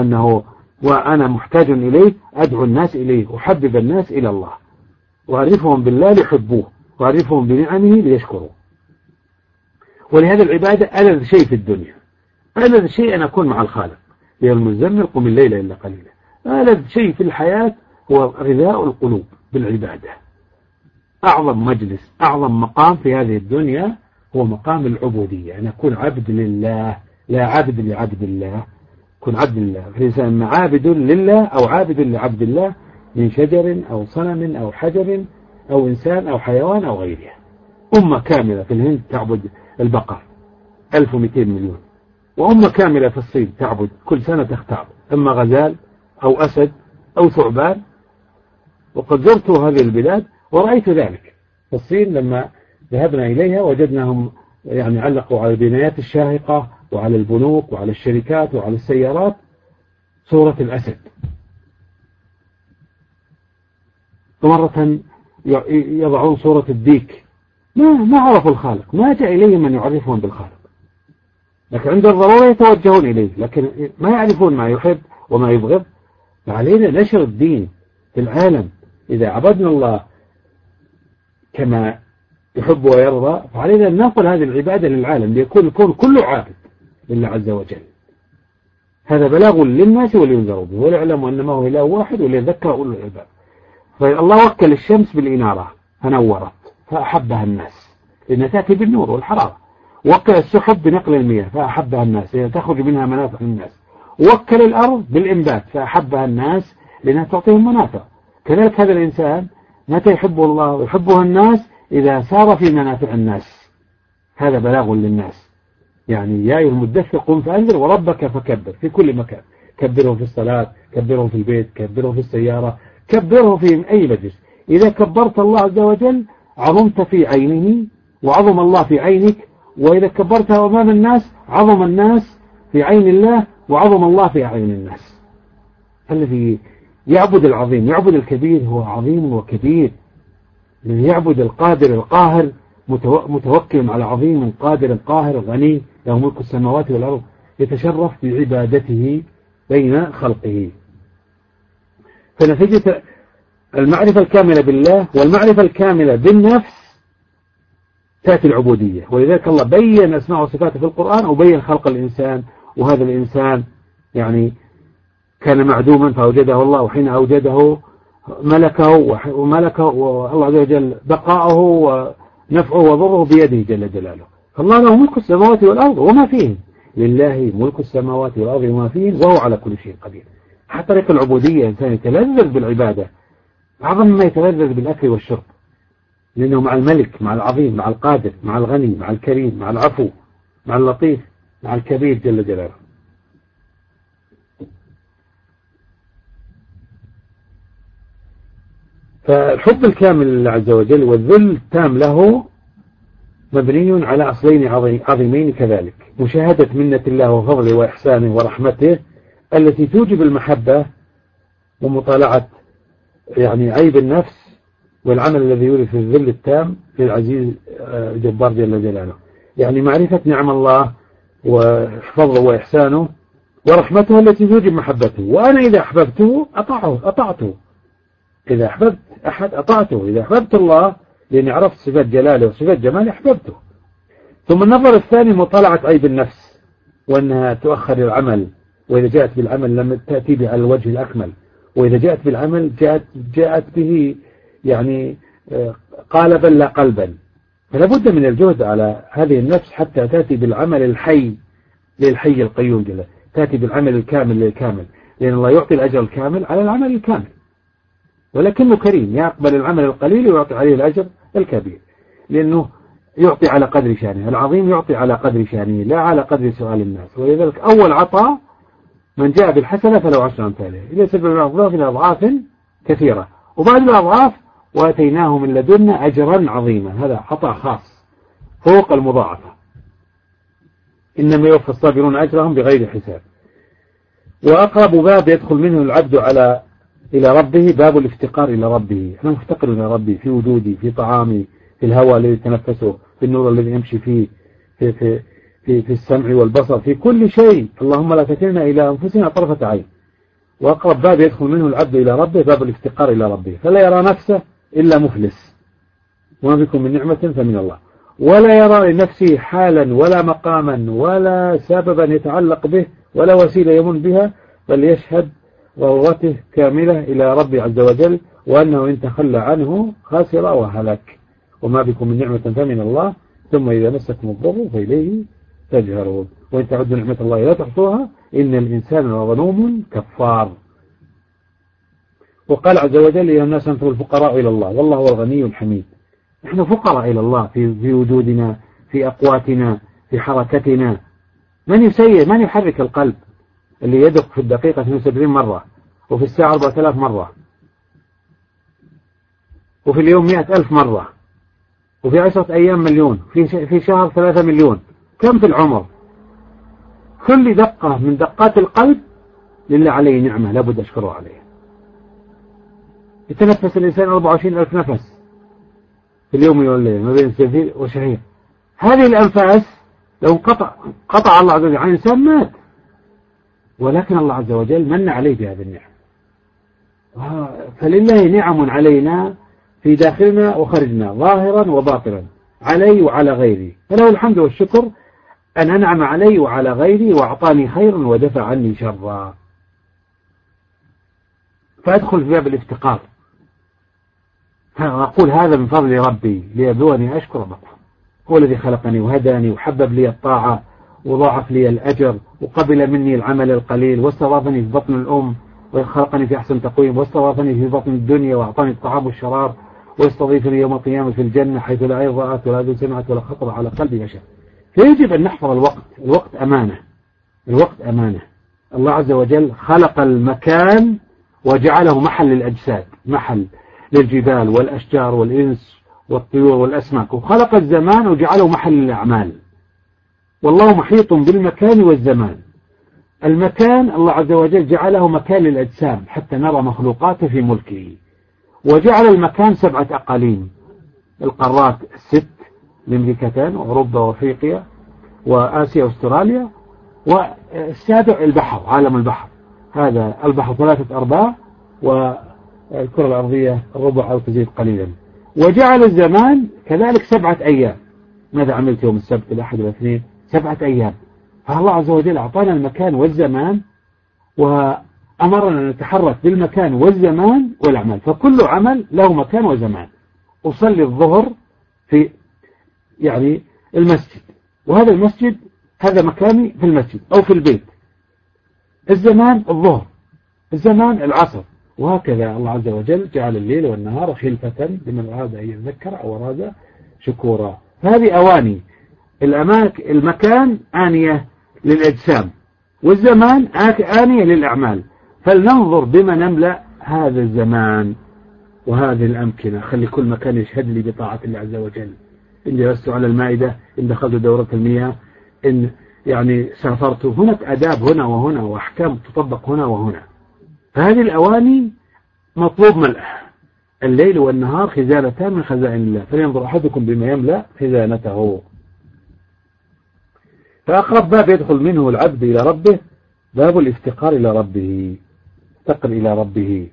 وأنا محتاج إليه، أدعو الناس إليه، أحبب الناس إلى الله، وأعرفهم بالله ليحبوه، وأعرفهم بنعمه ليشكروه. ولهذا العبادة ألذ شيء في الدنيا، ألذ شيء أن أكون مع الخالق. يا المزمل قم الليل إلا قليلا. ألذ شيء في الحياة هو غذاء القلوب بالعبادة. أعظم مجلس، أعظم مقام في هذه الدنيا هو مقام العبودية، أن أكون عبد لله، لا عبد لعبد الله، كن عبد لله. فالإنسان إما عابد لله أو عابد لعبد الله، من شجر أو صنم أو حجر أو إنسان أو حيوان أو غيرها. أمة كاملة في الهند تعبد البقر 1200 مليون، وأمة كاملة في الصين تعبد كل سنة تختار إما غزال أو أسد أو ثعبان. وقد زرت هذه البلاد ورأيت ذلك. في الصين لما ذهبنا إليها وجدناهم يعني علقوا على البنايات الشاهقة وعلى البنوك وعلى الشركات وعلى السيارات صورة الأسد. ومرة يضعون صورة الديك. ما عرفوا الخالق، ما جاء إليهم من يعرفهم بالخالق، لكن عند الضرورة يتوجهون إليه، لكن ما يعرفون ما يحب وما يبغض. فعلينا نشر الدين في العالم. إذا عبدنا الله كما يحب ويرضى فعلينا أن ننقل هذه العبادة للعالم ليكون الكون كله عابد لله عز وجل. هذا بلاغ للناس ولينذروا به وليعلموا أنما هو إله واحد وليذكر أولو الألباب. فالله وكل الشمس بالإنارة فنورت فأحبها الناس لأنها تأتي بالنور والحرارة. وكل السحب بنقل المياه فأحبها الناس لأنها تخرج منها منافع للناس. وكل الأرض بالإنبات فأحبها الناس لأنها تعطيهم منافع. كذلك هذا الإنسان متى يحبه الله ويحبه الناس؟ إذا سار في منافع الناس. هذا بلاغ للناس. يعني يا أيها المدثر قم فأنذر وربك فكبر في كل مكان. كبره في الصلاة، كبره في البيت، كبره في السيارة، كبره في أي مجلس. إذا كبرت الله عز وجل عظمت في عينه وعظم الله في عينك. وإذا كبرته أمام الناس عظم الناس في عين الله وعظم الله في عين الناس. الذي يعبد العظيم يعبد الكبير هو عظيم وكبير. الذي يعبد القادر القاهر متوكل على عظيم قادر قاهر غني له ملك السماوات والأرض يتشرف بعبادته بين خلقه. فنتيجة المعرفة الكاملة بالله والمعرفة الكاملة بالنفس تأتي العبودية. ولذلك الله بين أسماء وصفاته في القرآن وبين خلق الإنسان. وهذا الإنسان يعني كان معدوما فأوجده الله وحين أوجده ملكه والله عز وجل بقاؤه ونفعه وضره بيده جل جلاله. فالله له ملك السماوات والأرض وما فيهن. لله ملك السماوات والأرض وما فيهن وهو على كل شيء قدير. حتى طريق العبودية إنسان يتلذذ بالعبادة أعظم ما يتلذذ بالأكل والشرب. لأنه مع الملك مع العظيم مع القادر مع الغني مع الكريم مع العفو مع اللطيف مع الكبير جل جلاله. فالحب الكامل لله عز وجل والذل التام له مبني على أصلين عظيمين كذلك. مشاهدة منة الله وفضله وإحسانه ورحمته التي توجب المحبة ومطالعة يعني عيب النفس والعمل الذي يورث في الذل التام للعزيز الجبار جل جلاله. يعني معرفة نعم الله وفضله وإحسانه ورحمته التي توجب محبته. وأنا إذا أحببته أطعته. إذا أحببت أحد أطعته. إذا أحببت الله لأني عرفت صفات جلاله وصفات جماله أحببته. ثم النظر الثاني مطالعة عيب النفس وأنها تؤخر العمل. وإذا جاءت بالعمل لم تأتي به على الوجه الأكمل. وإذا جاءت بالعمل جاءت به يعني قالبا لا قلبا. فلا بد من الجهد على هذه النفس حتى تأتي بالعمل الحي للحي القيوم جل. تأتي بالعمل الكامل للكامل. لأن الله يعطي الأجر الكامل على العمل الكامل. ولكنه كريم يقبل العمل القليل ويعطي عليه الأجر الكبير. لأنه يعطي على قدر شانه. العظيم يعطي على قدر شانه لا على قدر سؤال الناس. ولذلك أول عطاء من جاء بالحسنة فلو 10 أمثاله إلى 7 أضعاف إلى أضعاف كثيرة. وبعد الأضعاف واتيناه من لدنا أجرا عظيما. هذا عطاء خاص فوق المضاعفة. إنما يوفى الصابرون أجرهم بغير حساب. وأقرب باب يدخل منه العبد إلى ربه باب الافتقار إلى ربه. أنا مفتقر إلى ربي في وجودي في طعامي في الهواء الذي تنفسه في النور الذي يمشي فيه في السمع والبصر في كل شيء. اللهم لا تكلنا إلى أنفسنا طرفة عين. وأقرب باب يدخل منه العبد إلى ربه باب الافتقار إلى ربه. فلا يرى نفسه إلا مفلس وما بكم من نعمة فمن الله. ولا يرى لنفسه حالا ولا مقاما ولا سببا يتعلق به ولا وسيلة يمن بها. بل يشهد ضرورته كاملة إلى ربي عز وجل وأنه إن تخلى عنه خاسر وهلك. وما بكم من نعمة فمن الله ثم إذا مسكم الضر فإليه تجهرون. وإن تعدوا نعمة الله لا تحصوها إن الإنسان لظلوم كفار. وقال عز وجل يا الناس أنتم الفقراء إلى الله والله هو الغني الحميد. نحن فقراء إلى الله في وجودنا في أقواتنا في حركتنا. من يحرك القلب اللي يدق في الدقيقة 72 مرة وفي الساعة 4000 مرة وفي اليوم 100,000 مرة وفي 10 أيام مليون في شهر 3 مليون. كم في العمر؟ كل دقة من دقات القلب لله عليه نعمة لابد أشكره عليه. يتنفس الإنسان 24,000 نفس في اليوم والليل ما بين الزفير وشهير. هذه الأنفاس لو قطع الله عز وجل عن الإنسان مات. ولكن الله عز وجل من عليه بهذه النعمة. فلله نعم علينا في داخلنا وخارجنا ظاهرا وباطنا، علي وعلى غيري، فله الحمد والشكر أن أنعم علي وعلى غيري وأعطاني خيرا ودفع عني شرا. فأدخل في باب الافتقار، فأقول هذا من فضل ربي ليبلوني أشكر أم أكفر. هو الذي خلقني وهداني وحبب لي الطاعة وضاعف لي الأجر وقبل مني العمل القليل واستضافني في بطن الأم وخلقني في أحسن تقويم واستضافني في بطن الدنيا وأعطاني الطعام والشراب ويستضيفني يوم القيامة في الجنة حيث لا عين رأت ولا أذن سمعت ولا خطر على قلب بشر. فيجب أن نحفظ الوقت. الوقت أمانة، الوقت أمانة. الله عز وجل خلق المكان وجعله محل للأجساد، محل للجبال والأشجار والإنس والطيور والأسماك، وخلق الزمان وجعله محل للأعمال. والله محيط بالمكان والزمان. المكان الله عز وجل جعله مكان للأجسام حتى نرى مخلوقاته في ملكه، وجعل المكان 7 أقاليم، القارات 6، الأمريكتان وأوروبا وأفريقيا وآسيا وأستراليا، والسابع البحر، عالم البحر. هذا البحر 3/4 والكرة الأرضية ربع أو تزيد قليلا. وجعل الزمان كذلك 7 أيام. ماذا عملت يوم السبت الأحد والاثنين؟ 7 أيام. فالله عز وجل أعطانا المكان والزمان وأمرنا أن نتحرك بالمكان والزمان والأعمال، فكل عمل له مكان وزمان. أصلي الظهر في المسجد، وهذا المسجد هذا مكاني في المسجد أو في البيت. الزمان الظهر، الزمان العصر، وهكذا الله عز وجل جعل الليل والنهار خلفة لمن أراد أن يذكر أو أراد شكورا. هذه أواني. المكان آنية للأجسام، والزمان آنية للأعمال. فلننظر بما نملأ هذا الزمان وهذه الأمكنة. خلي كل مكان يشهد لي بطاعة الله عز وجل. إن جلست على المائدة، إن دخلت دورة المياه، إن سافرت. هناك أداب هنا وهنا وأحكام تطبق هنا وهنا. فهذه الأواني مطلوب ملأها. الليل والنهار خزانتان من خزائن الله، فلينظر أحدكم بما يملأ خزانته. فأقرب باب يدخل منه العبد إلى ربه باب الافتقار إلى ربه، افتقر إلى ربه.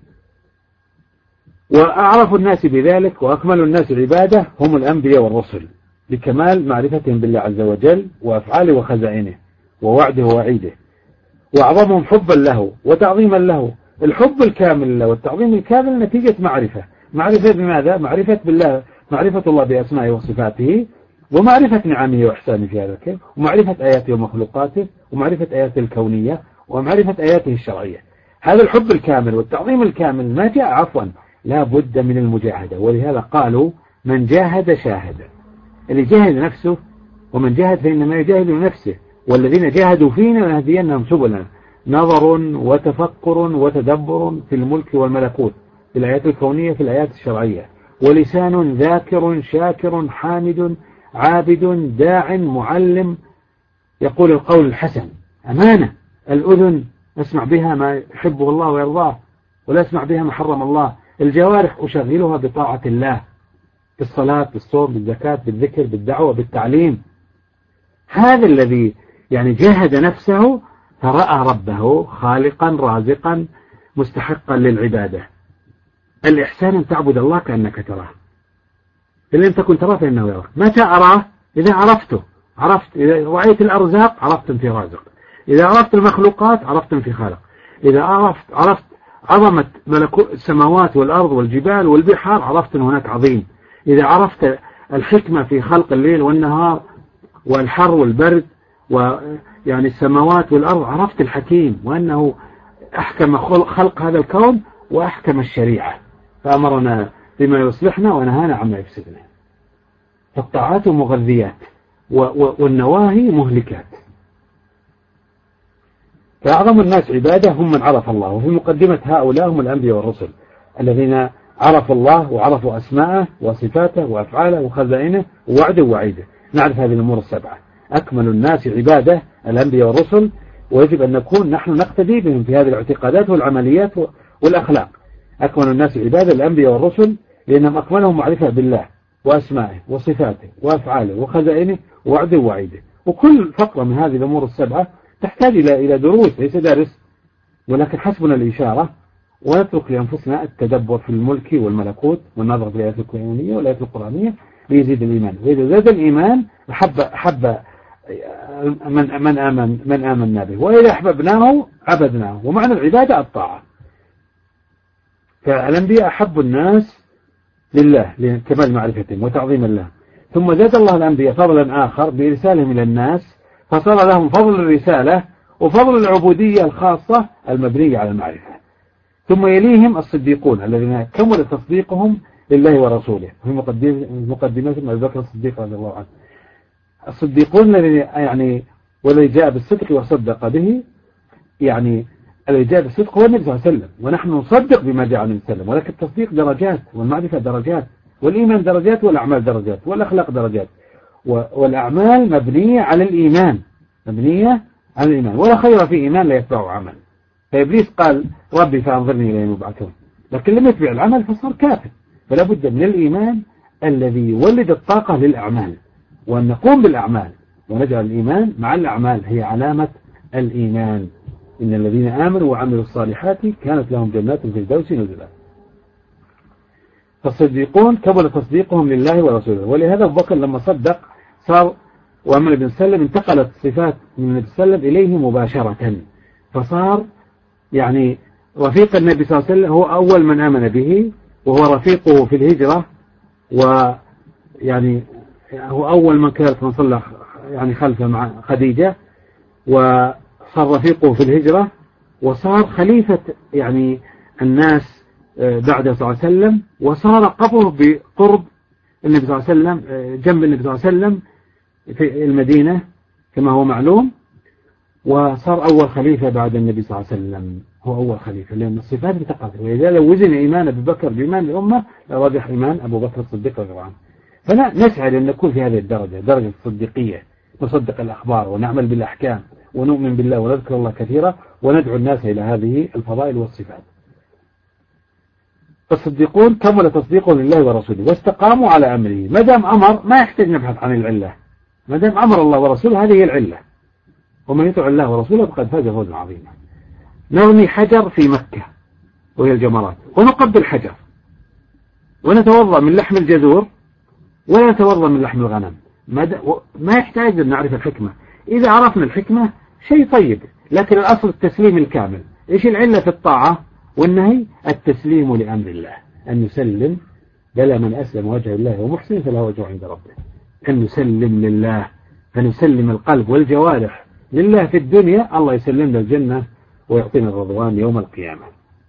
وأعرف الناس بذلك وأكمل الناس عبادة هم الأنبياء والرسل، لكمال معرفتهم بالله عز وجل وأفعاله وخزائنه ووعده ووعيده، وأعظمهم حبا له وتعظيما له. الحب الكامل له والتعظيم الكامل نتيجة معرفة بماذا؟ معرفة بالله، معرفة الله بأسمائه وصفاته، ومعرفة نعمه وإحسانه في هذا الكون، ومعرفة آياته ومخلوقاته، ومعرفة آياته الكونية، ومعرفة آياته الشرعية. هذا الحب الكامل والتعظيم الكامل ما جاء عفوا، لا بد من المجاهدة. ولهذا قالوا من جاهد شاهد. اللي جاهد نفسه، ومن جاهد فإنما يجاهد لنفسه، والذين جاهدوا فينا لنهدينهم سبلنا. نظر وتفكر وتدبر في الملك والملكوت، في الآيات الكونية، في الآيات الشرعية، ولسان ذاكر شاكر حامد عابد داع معلم يقول القول الحسن. أمانة. الأذن أسمع بها ما يحبه الله ويرضاه، ولا أسمع بها ما حرم الله. الجوارح أشغلها بطاعة الله، بالصلاة، بالصوم، بالزكاة، بالذكر، بالدعوة، بالتعليم. هذا الذي جاهد نفسه فرأى ربه خالقا رازقا مستحقا للعبادة. الإحسان أن تعبد الله كأنك تراه، إن لم تكن تراه فإنه يراك. متى أراه؟ إذا عرفته. إذا رأيت الأرزاق عرفت في رازق، إذا عرفت المخلوقات عرفت في خالق، إذا عرفت عظمة ملكوت السماوات والأرض والجبال والبحار عرفت أن هناك عظيم، إذا عرفت الحكمة في خلق الليل والنهار والحر والبرد السماوات والأرض عرفت الحكيم، وأنه أحكم خلق هذا الكون وأحكم الشريعة، فأمرنا بما يصلحنا ونهانا عما يفسدنا. فالطاعات مغذيات والنواهي مهلكات. فأعظم الناس عبادة هم من عرف الله، وفي مقدمة هؤلاء هم الأنبياء والرسل الذين عرفوا الله وعرفوا أسماءه وصفاته وأفعاله وخزائنه ووعده ووعيده. نعرف هذه الأمور السبعة. أكمل الناس عبادة الأنبياء والرسل، ويجب أن نكون نحن نقتدي بهم في هذه الاعتقادات والعمليات والأخلاق. أكمل الناس عبادة الأنبياء والرسل لأنهم أكملهم معرفة بالله وأسمائه وصفاته وأفعاله وخزائنه ووعده ووعيده. وكل فقرة من هذه الأمور السبعة تحتاج إلى دروس، ليس دارس، ولكن حسبنا الإشارة ونترك لأنفسنا التدبر في الملك والملكوت والنظر في الآيات القرآنية والآيات القرآنية ليزيد الإيمان. وإذا زاد الإيمان حب من آمنا به، وإذا أحببناه عبدناه. ومعنى العبادة الطاعة. فالأنبياء أحب الناس لله لكمال معرفتهم وتعظيم الله. ثم زاد الله الأنبياء فضلا آخر بإرسالهم إلى الناس، فصار لهم فضل الرسالة وفضل العبودية الخاصة المبنية على المعرفة. ثم يليهم الصديقون الذين كمل تصديقهم لله ورسوله، في مقدمتهم أبي بكر الصديق رضي الله عنه. الصديقون يعني والذي جاء بالصدق وصدق به، يعني الذي جاء بالصدق هو النبي صلى الله عليه وسلم، ونحن نصدق بما جاء عن النبي صلى الله عليه وسلم. ولكن التصديق درجات، والمعرفة درجات، والإيمان درجات، والأعمال درجات، والأخلاق درجات. والأعمال مبنية على الإيمان، مبنية على الإيمان، ولا خير في إيمان لا يتبعه عمل. فإبليس قال ربي فأنظرني إلى يوم يبعثون، لكن لم يتبع العمل فصار كافر. فلا بد من الإيمان الذي يولد الطاقة للأعمال، وأن نقوم بالأعمال ونجعل الإيمان مع الأعمال هي علامة الإيمان. إن الذين آمنوا وعملوا الصالحات كانت لهم جنات الفردوس نزلا. فالصديقون كمل تصديقهم لله ورسوله. ولهذا أبو بكر لما صدق صار وعمل بن سلم انتقلت صفات من النبي صلى الله عليه وسلم إليه مباشرة، فصار يعني رفيق النبي صلى الله عليه وسلم، هو أول من آمن به، وهو رفيقه في الهجرة، ويعني هو أول من كان صلى يعني خلفه مع خديجة، وصار رفيقه في الهجرة، وصار خليفة يعني الناس بعد صلى الله عليه وسلم. وصار قبره بقرب النبي صلى الله عليه وسلم، جنب النبي صلى الله عليه وسلم في المدينة كما هو معلوم، وصار أول خليفة بعد النبي صلى الله عليه وسلم، هو أول خليفة، لأن الصفات انتقلت. وإذا لو وزن إيمان أبي بكر بإيمان الأمة لرجح إيمان أبو بكر الصديق رضي الله عنه. فنسعى لأن نكون في هذه الدرجة، درجة الصديقية، نصدق الأخبار ونعمل بالأحكام ونؤمن بالله ونذكر الله كثيرا وندعو الناس إلى هذه الفضائل والصفات. فالصديقون كمل تصديقهم لله ورسوله واستقاموا على أمره. ما دام أمر ما يحتاج نبحث عن العلة، ما دام أمر الله ورسوله هذه هي العلة. ومن يطع الله ورسوله فقد فاز فوزا عظيما. نرمي حجر في مكة وهي الجمرات، ونقبل حجر، ونتوضأ من لحم الجذور ولا نتوضأ من لحم الغنم. ما يحتاج أن نعرف الحكمة. إذا عرفنا الحكمة شيء طيب، لكن الأصل التسليم الكامل. إيش العلة في الطاعة والنهي؟ التسليم لأمر الله، أن نسلم. بلى من أسلم وجه الله ومحسن فله وجه عند ربه. أن نسلم لله، فنسلم القلب والجوارح لله في الدنيا، الله يسلمنا الجنة ويعطينا الرضوان يوم القيامة.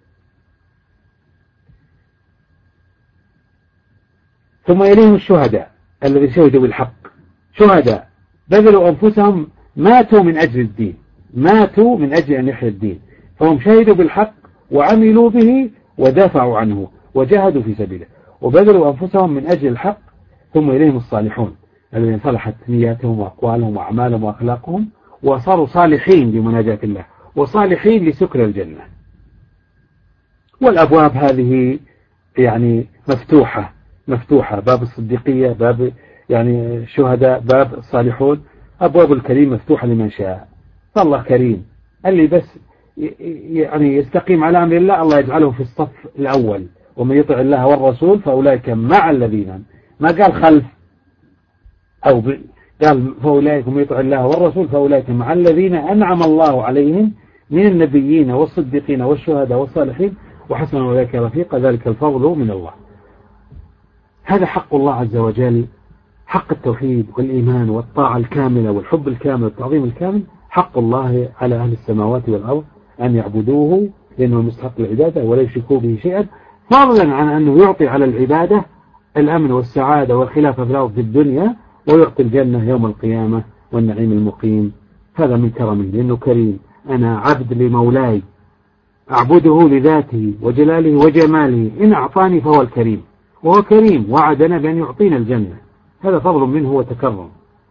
ثم إليهم الشهداء الذين شهدوا بالحق، شهداء بذلوا أنفسهم، ماتوا من أجل الدين، ماتوا من أجل أن يحيى الدين، فهم شهدوا بالحق وعملوا به ودافعوا عنه وجاهدوا في سبيله وبذلوا أنفسهم من أجل الحق. ثم إليهم الصالحون الذين صلحت نياتهم وأقوالهم وأعمالهم وأخلاقهم، وصاروا صالحين لمناجاة الله وصالحين لسكن الجنة. والأبواب هذه يعني مفتوحة، باب الصديقية، باب يعني الشهداء، باب الصالحون، أبواب الكريم مفتوحة لمن شاء. فالله كريم، اللي بس يعني يستقيم على أمر الله الله يجعله في الصف الأول. ومن يطع الله والرسول فأولئك مع الذين، ما قال خلف أو قال فأولئك من يطع الله والرسول فأولئك مع الذين أنعم الله عليهم من النبيين والصديقين والشهداء والصالحين وحسن أولئك رفيقا، ذلك الفضل من الله. هذا حق الله عز وجل، حق التوحيد والإيمان والطاعة الكاملة والحب الكامل والتعظيم الكامل. حق الله على أهل السماوات والأرض أن يعبدوه لأنه مستحق العبادة ولا يشركوا به شيئا، فضلا عن أنه يعطي على العبادة الأمن والسعادة والخلافة في الأرض في الدنيا، ويعطي الجنة يوم القيامة والنعيم المقيم. هذا من كرمه لأنه كريم. أنا عبد لمولاي أعبده لذاته وجلاله وجماله، إن أعطاني فهو الكريم، وهو كريم وعدنا بأن يعطينا الجنة. هذا فضل منه وتكرم.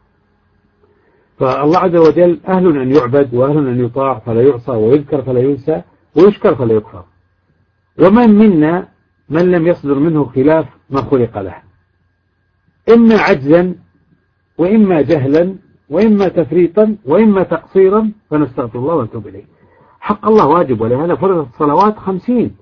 فالله عز وجل أهل أن يعبد وأهل أن يطاع فلا يعصى، ويذكر فلا ينسى، ويشكر فلا يكفر. ومن منا من لم يصدر منه خلاف ما خلق له، إما عجزا وإما جهلا وإما تفريطا وإما تقصيرا، فنستغفر الله ونتوب إليه. حق الله واجب، ولهذا فرضت الصلوات 50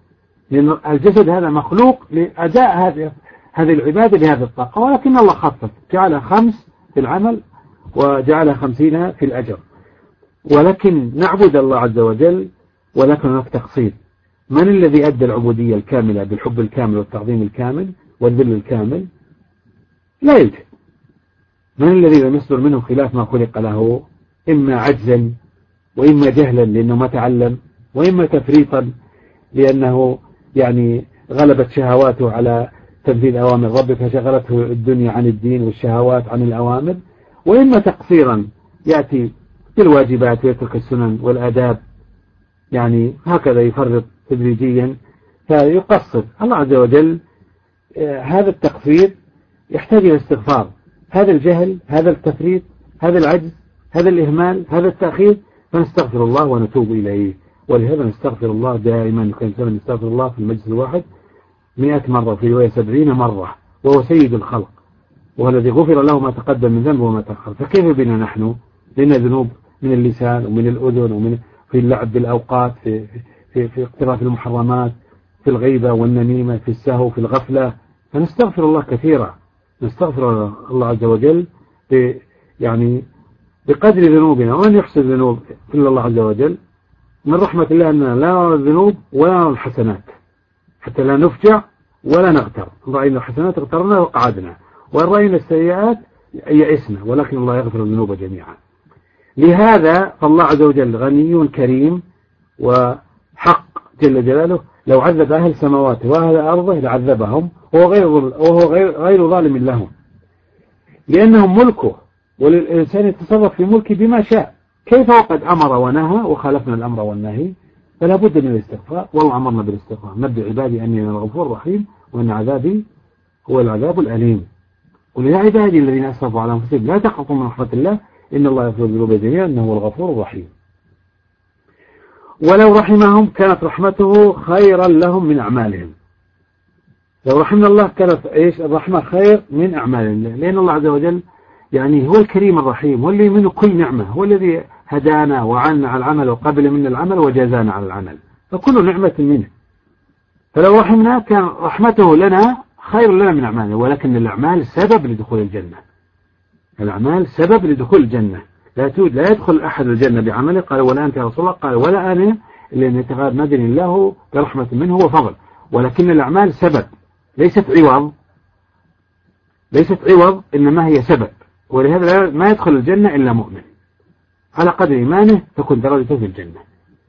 لأن الجسد هذا مخلوق لأداء هذه العبادة بهذه الطاقة، ولكن الله خفف، جعل 5 في العمل وجعل 50 في الأجر. ولكن نعبد الله عز وجل، ولكن هناك تقصير. من الذي أدى العبودية الكاملة بالحب الكامل والتعظيم الكامل والذل الكامل؟ لا يوجد. من الذي لم يصدر منه خلاف ما خلق له، إما عجزا وإما جهلا لأنه ما تعلم، وإما تفريطا لأنه يعني غلبت شهواته على تنفيذ أوامر ربه فشغلته الدنيا عن الدين والشهوات عن الأوامر، وإما تقصيرا يأتي بالواجبات ويترك السنن والآداب، يعني هكذا يفرط تدريجيا فيقصر. الله عز وجل هذا التقصير يحتاج إلى استغفار، هذا الجهل، هذا التفريط، هذا العجز، هذا الإهمال، هذا التأخير، فنستغفر الله ونتوب إليه. ولهذا نستغفر الله دائما، كان نستغفر الله في المجلس الواحد 100 مرة، في رواية 70 مرة، وهو سيد الخلق، وهو الذي غفر له ما تقدم من ذنبه وما تأخر. فكيف بنا نحن؟ لنا ذنوب من اللسان ومن الأذن ومن في اللعب بالأوقات، في اقتراف المحرمات، في الغيبة والنميمة، في السهو، في الغفلة. فنستغفر الله كثيرا، نستغفر الله عز وجل يعني بقدر ذنوبنا، ومن يحسن ذنوب إلا الله عز وجل. من رحمة الله أننا لا نرى الذنوب ولا نرى الحسنات حتى لا نفجع ولا نغتر. إن رأينا الحسنات اغترنا وقعدنا، وإن رأينا السيئات يئسنا، ولكن الله يغفر الذنوب جميعا. لهذا فالله عز وجل غني كريم وحق جل جلاله، لو عذب أهل سماواته وأهل أرضه لعذبهم، وهو غير ظالم لهم، لأنهم ملكه، وللإنسان يتصرف في ملكه بما شاء. كيف وقد أمر ونهى وخالفنا الأمر والنهي؟ فلا بد من الاستغفار، والله أمرنا بالاستغفار. نبي عبادي أني أنا الغفور الرحيم وأن عذابي هو العذاب الأليم. قل يا عبادي الذين أسرفوا على أنفسهم لا تقنطوا من رحمة الله إن الله يغفر الذنوب جميعا إنه هو الغفور الرحيم. ولو رحمهم كانت رحمته خيرا لهم من أعمالهم. لو رحمنا الله كانت الرحمة خير من أعمالهم، لأن الله عز وجل يعني هو الكريم الرحيم، هو اللي منه كل نعمة، هو الذي هدانا وعنا على العمل وقبل منا العمل وجازانا على العمل، فكل نعمة منه. فلو رحمنا كان رحمته لنا خير لنا من أعمالنا، ولكن الأعمال سبب لدخول الجنة. الأعمال سبب لدخول الجنة. لا يدخل أحد الجنة بعمله. قال ولا أنت يا رسول الله؟ قال ولا أنا، إلا أن يتغاد مدن الله برحمة منه وفضل. ولكن الأعمال سبب، ليست عوض إنما هي سبب. ولهذا ما يدخل الجنة إلا مؤمن، على قدر إيمانه تكون درجته في الجنة.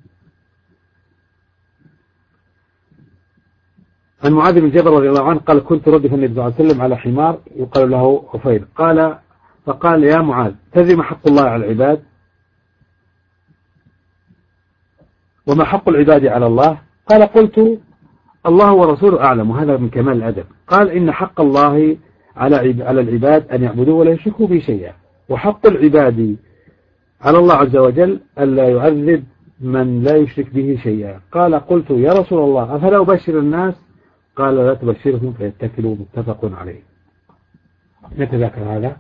عن معاذ بن جبل رضي الله عنه قال كنت ردف النبي صلى الله عليه وسلم على حمار يقال له عفير، فقال يا معاذ تدري ما حق الله على العباد وما حق العباد على الله؟ قال قلت الله ورسوله أعلم. وهذا من كمال الأدب. قال إن حق الله على العباد أن يعبدوه ولا يشركوا به شيئا، وحق العباد على الله عز وجل ألا يعذب من لا يشرك به شيئا. قال قلت يا رسول الله أفلا أبشر الناس؟ قال لا تبشرهم فيتكلوا. متفق عليه. نتذكر هذا.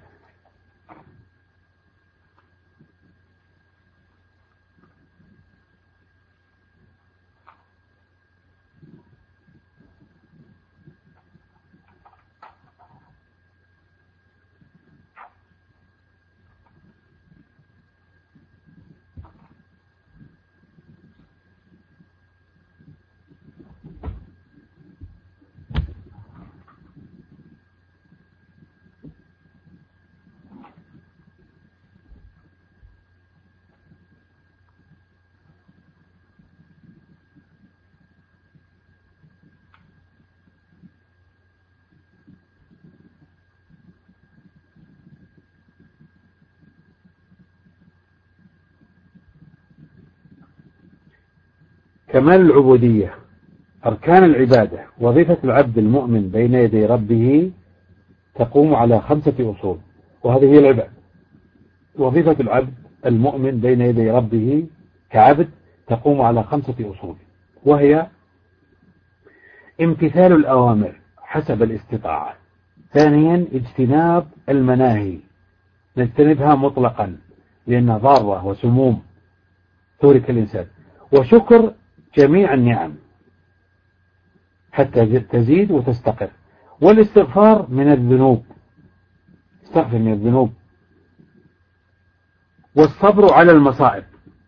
كمال العبودية، أركان العبادة. وظيفة العبد المؤمن بين يدي ربه تقوم على 5 أصول، وهذه هي العبادة. وظيفة العبد المؤمن بين يدي ربه كعبد تقوم على 5 أصول، وهي امتثال الأوامر حسب الاستطاعة. ثانيا اجتناب المناهي، نجتنبها مطلقا لأنها ضارة وسموم تورك الإنسان. وشكر جميع النعم، حتى تزيد وتستقر. والاستغفار من الذنوب، استغفر من الذنوب. والصبر على المصائب،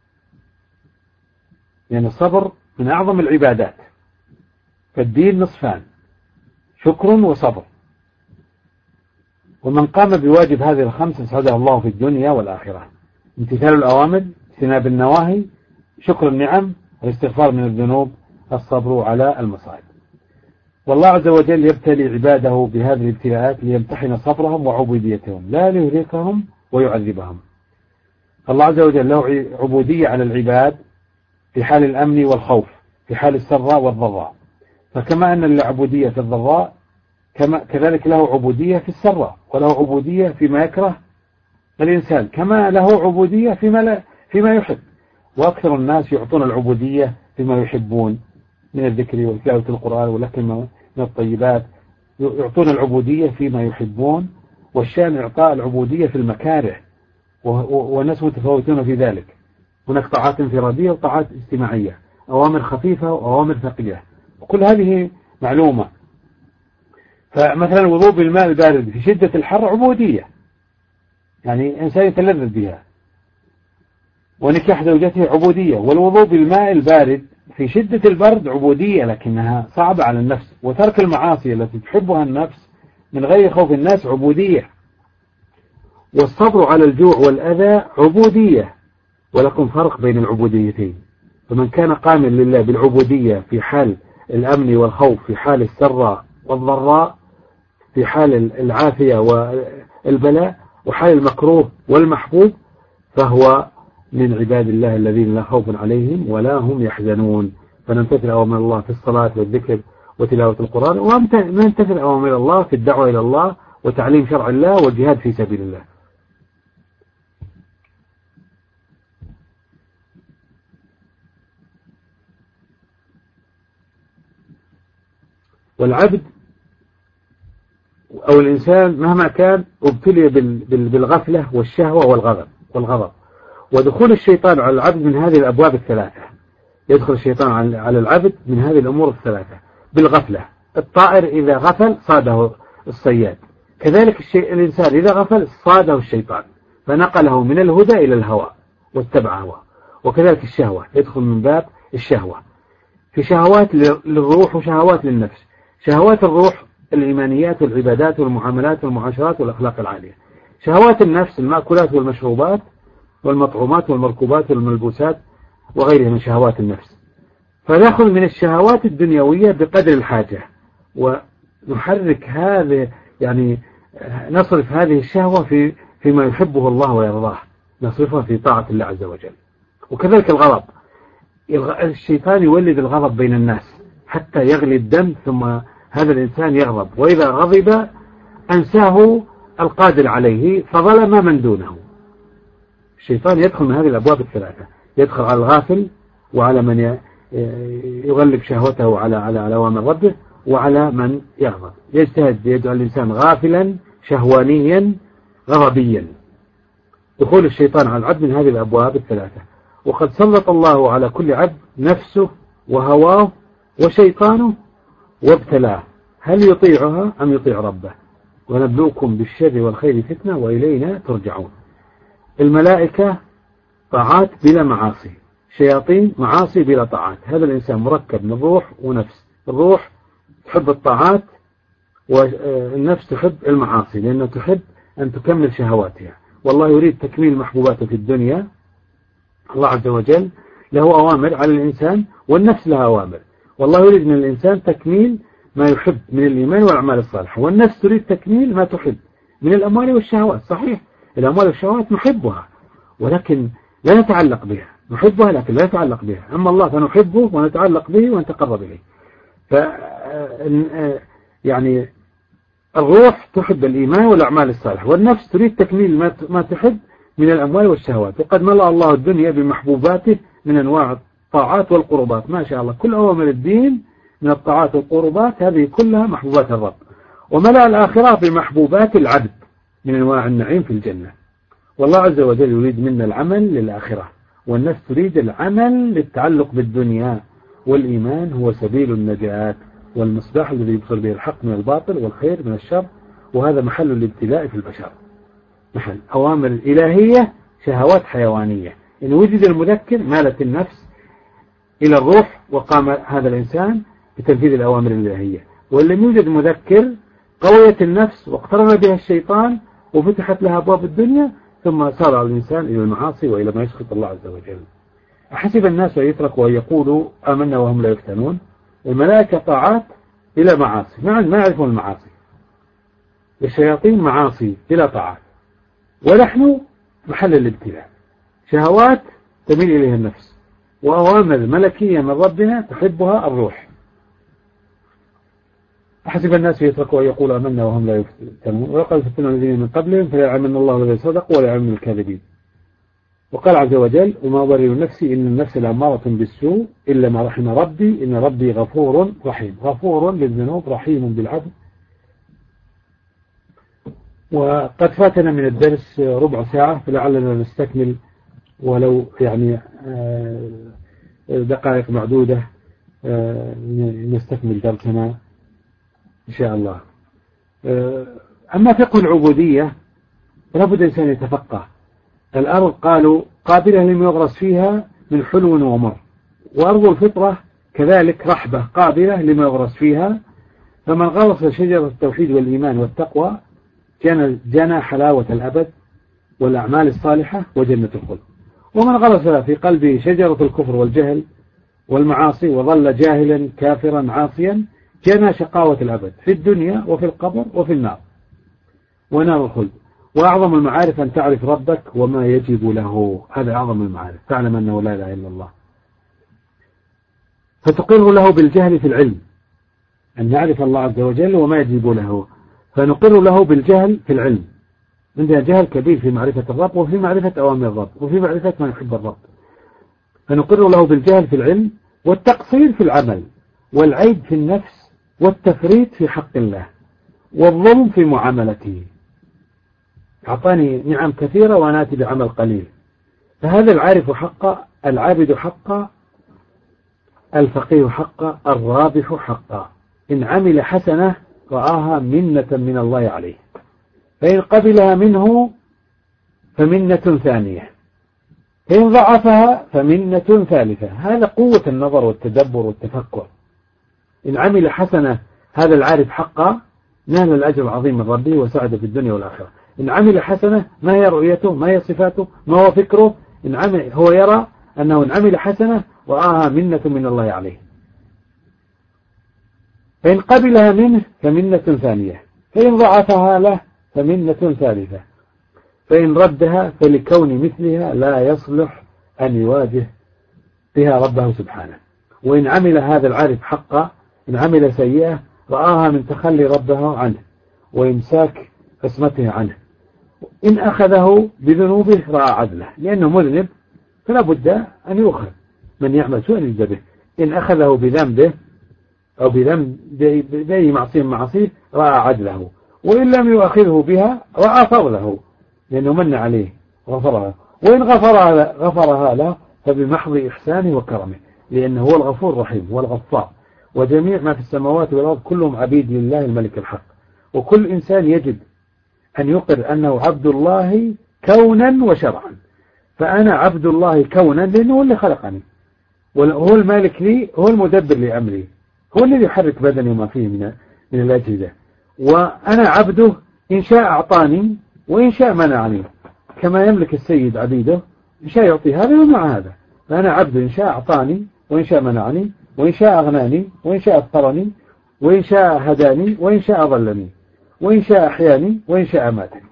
يعني الصبر من أعظم العبادات، فالدين نصفان: شكر وصبر. ومن قام بواجب هذه الخمس اسعده الله في الدنيا والآخرة: امتثال الأوامر، اجتناب النواهي، شكر النعم، الاستغفار من الذنوب، الصبر على المصائب. والله عز وجل يبتلي عباده بهذه الابتلاءات ليمتحن صبرهم وعبوديتهم، لا ليهلكهم ويعذبهم. الله عز وجل له عبودية على العباد في حال الأمن والخوف، في حال السراء والضراء. فكما أن العبودية في الضراء كذلك له عبودية في السراء، وله عبودية فيما يكره الإنسان، كما له عبودية فيما يحب. وأكثر الناس يعطون العبودية فيما يحبون من الذكر وتلاوة القرآن والأكل من الطيبات، يعطون العبودية فيما يحبون، والشأن إعطاء العبودية في المكاره، والناس متفاوتون في ذلك. هناك طاعات انفرادية وطاعات اجتماعية، أوامر خفيفة وأوامر ثقيلة، وكل هذه معلومة. فمثلا الوضوء بالماء البارد في شدة الحر عبودية، يعني إنسان يتلذذ بها. ونكاح زوجته عبودية. والوضوء بالماء البارد في شدة البرد عبودية، لكنها صعبة على النفس. وترك المعاصي التي تحبها النفس من غير خوف الناس عبودية. والصبر على الجوع والأذى عبودية. ولكم فرق بين العبوديتين. فمن كان قائما لله بالعبودية في حال الأمن والخوف، في حال السراء والضراء، في حال العافية والبلاء، وحال المكروه والمحبوب، فهو من عباد الله الذين لا خوف عليهم ولا هم يحزنون. فنمتثل أوامر الله في الصلاة والذكر وتلاوة القرآن، ونمتثل أوامر الله في الدعوة إلى الله وتعليم شرع الله والجهاد في سبيل الله. والعبد أو الإنسان مهما كان ابتلي بالغفلة والشهوة والغضب. ودخول الشيطان على العبد من هذه الأبواب الثلاثة. يدخل الشيطان على العبد من هذه الأمور الثلاثة: بالغفلة، الطائر إذا غفل صاده الصياد، كذلك الإنسان إذا غفل صاده الشيطان فنقله من الهدى إلى الهوى واتبع هواه. وكذلك الشهوة يدخل من باب الشهوة، في شهوات للروح وشهوات للنفس. شهوات الروح الإيمانيات والعبادات والمعاملات والمعاشرات والأخلاق العالية. شهوات النفس المأكولات والمشروبات والمطعومات والمركوبات والملبوسات وغيرها من شهوات النفس. فنأخذ من الشهوات الدنيوية بقدر الحاجة، ونحرك هذه، يعني نصرف هذه الشهوة فيما يحبه الله ويرضاه، نصرفها في طاعة الله عز وجل. وكذلك الغضب، الشيطان يولد الغضب بين الناس حتى يغلي الدم، ثم هذا الإنسان يغضب، وإذا غضب أنساه القادر عليه فظلم من دونه. الشيطان يدخل من هذه الأبواب الثلاثة: يدخل على الغافل، وعلى من يغلب شهوته على أوامر ربه، وعلى من يغضب. يجتهد يجعل الإنسان غافلا شهوانيا غضبيا. دخول الشيطان على العبد من هذه الأبواب الثلاثة. وقد سلط الله على كل عبد نفسه وهواه وشيطانه وابتلاه، هل يطيعها أم يطيع ربه؟ ونبلوكم بالشر والخير فتنة وإلينا ترجعون. الملائكة طاعات بلا معاصي، شياطين معاصي بلا طاعات. هذا الإنسان مركب من روح ونفس. الروح تحب الطاعات، والنفس تحب المعاصي، لأنها تحب أن تكمل شهواتها. والله يريد تكميل محبوباته في الدنيا. الله عز وجل له أوامر على الإنسان، والنفس لها أوامر. والله يريد من الإنسان تكميل ما يحب من الإيمان والأعمال الصالحة، والنفس تريد تكميل ما تحب من الأموال والشهوات. صحيح الأموال والشهوات نحبها، ولكن لا نتعلق بها. نحبها لكن لا نتعلق بها. أما الله فنحبه ونتعلق به ونتقرب إليه. يعني الروح تحب الإيمان والأعمال الصالحة، والنفس تريد تكميل ما تحب من الأموال والشهوات. وقد ملأ الله الدنيا بمحبوباته من أنواع الطاعات والقربات. ما شاء الله، كل أوامر الدين من الطاعات والقربات هذه كلها محبوبات الرب. وملأ الآخرة بمحبوبات العبد من أنواع النعيم في الجنة. والله عز وجل يريد منا العمل للآخرة، والنفس تريد العمل للتعلق بالدنيا. والإيمان هو سبيل النجاة. والمصباح الذي يبصر به الحق من الباطل والخير من الشر، وهذا محل الابتلاء في البشر. محل أوامر إلهية، شهوات حيوانية. إن وجد المذكر مالت النفس إلى الروح وقام هذا الإنسان بتنفيذ الأوامر الإلهية، وإن لم يوجد مذكر قويت النفس واقترن بها الشيطان وفتحت لها أبواب الدنيا، ثم صار الإنسان إلى المعاصي وإلى ما يسخط الله عز وجل. أحسب الناس أن يتركوا وأن يقولوا آمنا وهم لا يفتنون. الملائكة طاعات إلى معاصي، ما يعرفون المعاصي. الشياطين معاصي إلى طاعات، ونحن محل الابتلاء، شهوات تميل إليها النفس، وأوامر ملكية من ربنا تحبها الروح. أحسب الناس يتركوا ويقولوا آمنا وهم لا يفتنون، وقد فتنا الذين من قبلهم فليعلمن الله الذين صدقوا وليعلمن الكاذبين. وقال عز وجل: وما أبرئ نفسي إن النفس لأمارة بالسوء إلا ما رحم ربي إن ربي غفور رحيم. غفور للذنوب، رحيم بالعبد. وقد فاتنا من الدرس ربع ساعة، فلعلنا نستكمل ولو دقائق معدودة نستكمل درسنا إن شاء الله. أما فقه العبودية فلابد الإنسان يتفقه. الأرض قالوا قابلة لما يغرس فيها من حلو ومر، وأرض الفطرة كذلك رحبة قابلة لما يغرس فيها، فمن غرس شجرة التوحيد والإيمان والتقوى جنى حلاوة الأبد والأعمال الصالحة وجنة الخلد. ومن غرس في قلبه شجرة الكفر والجهل والمعاصي وظل جاهلا كافرا عاصيا جنى شقاوة الأبد في الدنيا وفي القبر وفي النار ونار الخلد. وأعظم المعارف أن تعرف ربك وما يجب له، هذا أعظم المعارف، تعلم أنه لا إله إلا الله، فتقر له بالجهل في العلم، أن نعرف الله عز وجل وما يجب له، فنقر له بالجهل في العلم. عندنا جهل كبير في معرفة الرب وفي معرفة أوامر الرب وفي معرفة ما يحب الرب، فنقر له بالجهل في العلم والتقصير في العمل والعيب في النفس والتفريط في حق الله والظلم في معاملته. أعطاني نعم كثيرة وأنا آتي بعمل قليل. فهذا العارف حقا، العابد حقا، الفقيه حقا، الرابح حقا. إن عمل حسنة رآها منة من الله عليه، فإن قبلها منه فمنة ثانية، فإن ضعفها فمنة ثالثة. هذا قوة النظر والتدبر والتفكر. إن عمل حسنة هذا العارف حقا نال الأجر العظيم من ربه وسعد في الدنيا والآخرة. إن عمل حسنة ما هي رؤيته، ما هي صفاته، ما هو فكره، هو يرى أنه إن عمل حسنة رآها منة من الله عليه، فإن قبلها منه فمنة ثانية، فإن ضعفها له فمنة ثالثة، فإن ردها فلكون مثلها لا يصلح أن يواجه بها ربه سبحانه. وإن عمل هذا العارف حقا، إن عمل سيئة رآها من تخلي ربه عنه وإمساك عصمته عنه. إن أخذه بذنوبه رأى عدله، لأنه مذنب فلا بد أن يؤخذ، من يعمل سوءا يجزى به. إن أخذه بذنبه أو بذنب بأي معصية معصيه رأى عدله، وإن لم يؤخذه بها رأى فضله، لأنه من عليه غفرها. وإن غفرها له فبمحض إحسانه وكرمه، لأنه هو الغفور الرحيم والغفار. وجميع ما في السماوات والأرض كلهم عبيد لله الملك الحق. وكل إنسان يجب أن يقر أنه عبد الله كونا وشرعا. فأنا عبد الله كونا لأنه هو اللي خلقني، وهو المالك لي، هو المدبر لأمري، هو الذي يحرك بدني وما فيه من الأجهزة. وأنا عبده إن شاء أعطاني وإن شاء منعني، كما يملك السيد عبيده، إن شاء يعطي هذا ومع هذا. فأنا عبده إن شاء أعطاني وإن شاء منعني، وإن شاء أغناني وإن شاء أفطرني، وإن شاء هداني وإن شاء أضلني، وإن شاء أحياني وإن شاء أماتني.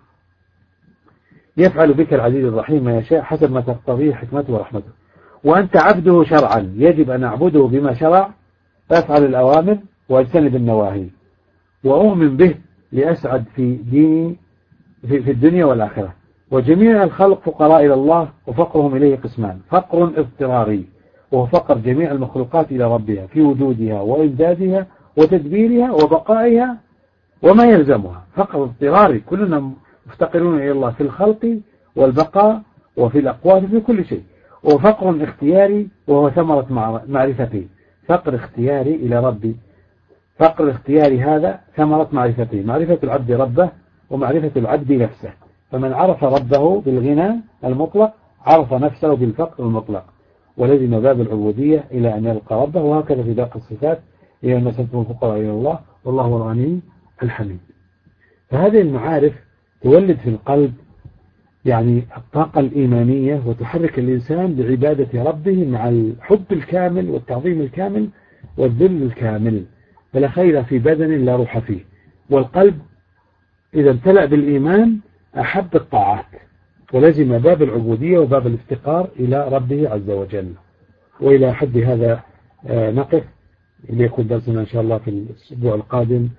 يفعل بك العزيز الرحيم ما يشاء حسب ما تقتضيه حكمته ورحمته. وأنت عبده شرعا، يجب أن أعبده بما شرع، فأفعل الأوامر وأجتنب النواهي، وأؤمن به لأسعد في ديني في الدنيا والآخرة. وجميع الخلق فقراء إلى الله، وفقرهم إليه قسمان: فقر اضطراري، وهو فقر جميع المخلوقات إلى ربها في وجودها وإمدادها وتدبيرها وبقائها وما يلزمها. فقر اضطراري، كلنا مفتقرون إلى الله في الخلق والبقاء وفي الأقوات في كل شيء. وفقر اختياري، وهو ثمرة معرفتي، فقر اختياري إلى ربي، فقر الاختياري هذا ثمرة معرفتين: معرفة العبد ربه ومعرفة العبد نفسه. فمن عرف ربه بالغنى المطلق عرف نفسه بالفقر المطلق، ولزم باب العبودية إلى أن يلقى ربه. وهكذا في باقي الصفات: إلى أن سنتم الفقراء إلى الله والله هو الغني الحميد. فهذه المعارف تولد في القلب يعني الطاقة الإيمانية، وتحرك الإنسان بعبادة ربه مع الحب الكامل والتعظيم الكامل والذل الكامل. فلا خير في بدن لا روح فيه. والقلب إذا امتلأ بالإيمان أحب الطاعات، ولزم باب العبودية وباب الافتقار إلى ربه عز وجل. وإلى حد هذا نقف، ليكون درسنا إن شاء الله في الأسبوع القادم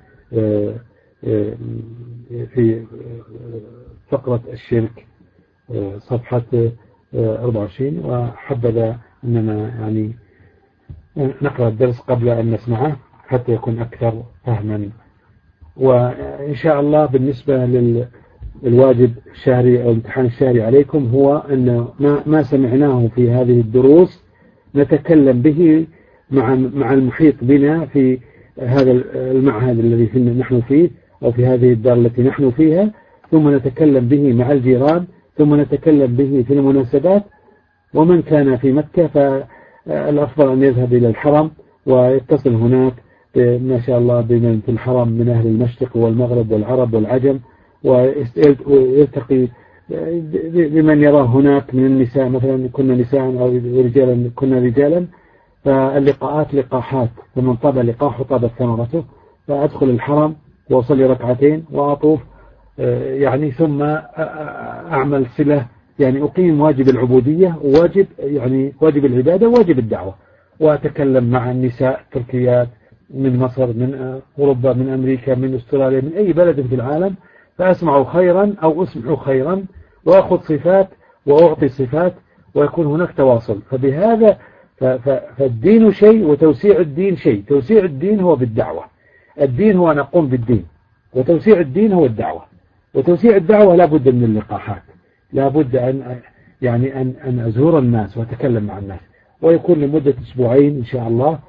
في فقرة الشرك صفحة 24. وحبذا أننا يعني نقرأ الدرس قبل أن نسمعه حتى يكون أكثر فهما. وإن شاء الله بالنسبة للواجب الشهري أو الامتحان الشهري عليكم هو أن ما سمعناه في هذه الدروس نتكلم به مع المحيط بنا في هذا المعهد الذي نحن فيه أو في هذه الدار التي نحن فيها، ثم نتكلم به مع الجيران، ثم نتكلم به في المناسبات. ومن كان في مكة فالأفضل أن يذهب إلى الحرم ويتصل هناك ما شاء الله بمن في الحرم من أهل المشرق والمغرب والعرب والعجم، ويلتقي بمن يراه هناك من النساء، مثلا كنا نساء أو رجالا كنا رجالا، فاللقاءات لقاحات، فمن طاب لقاحه طابت ثمرته. فأدخل الحرم وأصلي ركعتين وأطوف يعني، ثم أعمل صلة، يعني أقيم واجب العبودية وواجب يعني واجب العبادة وواجب الدعوة، وأتكلم مع النساء التركيات من مصر، من أوروبا، من أمريكا، من أستراليا، من أي بلد في العالم، فأسمع خيرا أو أسمع خيرا وأخذ صفات وأعطي صفات، ويكون هناك تواصل. فبهذا فالدين شيء وتوسيع الدين شيء. توسيع الدين هو بالدعوة، الدين هو أن نقوم بالدين، وتوسيع الدين هو الدعوة. وتوسيع الدعوة لا بد من اللقاحات، لا بد أن أزور الناس وأتكلم مع الناس، ويكون لمدة أسبوعين إن شاء الله.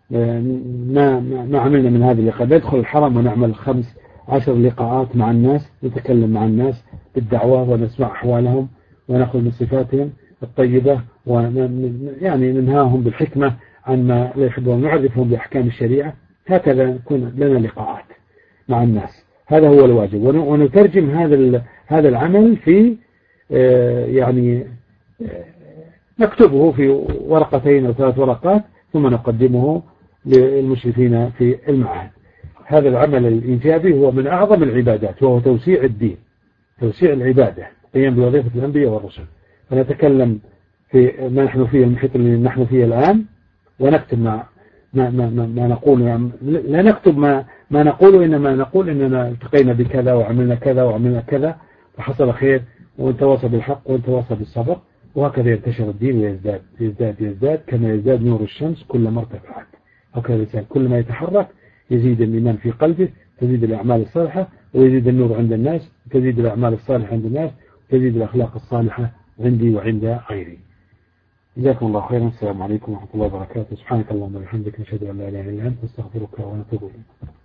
ما عملنا من هذه اللقاءات، ندخل الحرم ونعمل 15 لقاءات مع الناس، نتكلم مع الناس بالدعوة ونسمع أحوالهم ونأخذ من صفاتهم الطيبة، يعني ننهاهم بالحكمة عن ما لا يحبون، نعرفهم بأحكام الشريعة. هكذا يكون لنا لقاءات مع الناس، هذا هو الواجب. ونترجم هذا العمل في يعني نكتبه في ورقتين أو 3 ورقات، ثم نقدمه للمشرفين في المعهد. هذا العمل الإيجابي هو من أعظم العبادات، وهو توسيع الدين، توسيع العبادة، قيام بوظيفة الأنبياء والرسل. فنتكلم في ما نحن فيه، المحيط اللي نحن فيه الآن، ونكتب ما نقول. لا نكتب ما نقول، إنما نقول إننا التقينا بكذا وعملنا كذا وعملنا كذا فحصل خير، ونتواصى بالحق ونتواصى بالصبر. وهكذا ينتشر الدين ويزداد يزداد يزداد، كما يزداد نور الشمس كلما ارتفعت. هكذا الإنسان كل ما يتحرك يزيد الإيمان في قلبه، تزيد الأعمال الصالحة، ويزيد النور عند الناس، وتزيد الأعمال الصالحة عند الناس، وتزيد الأخلاق الصالحة عندي وعند غيري. جزاكم الله خيرا. السلام عليكم ورحمة الله وبركاته. سبحانك اللهم وبحمدك، نشهد أن لا إله إلا أنت، نستغفرك ونتوب إليك.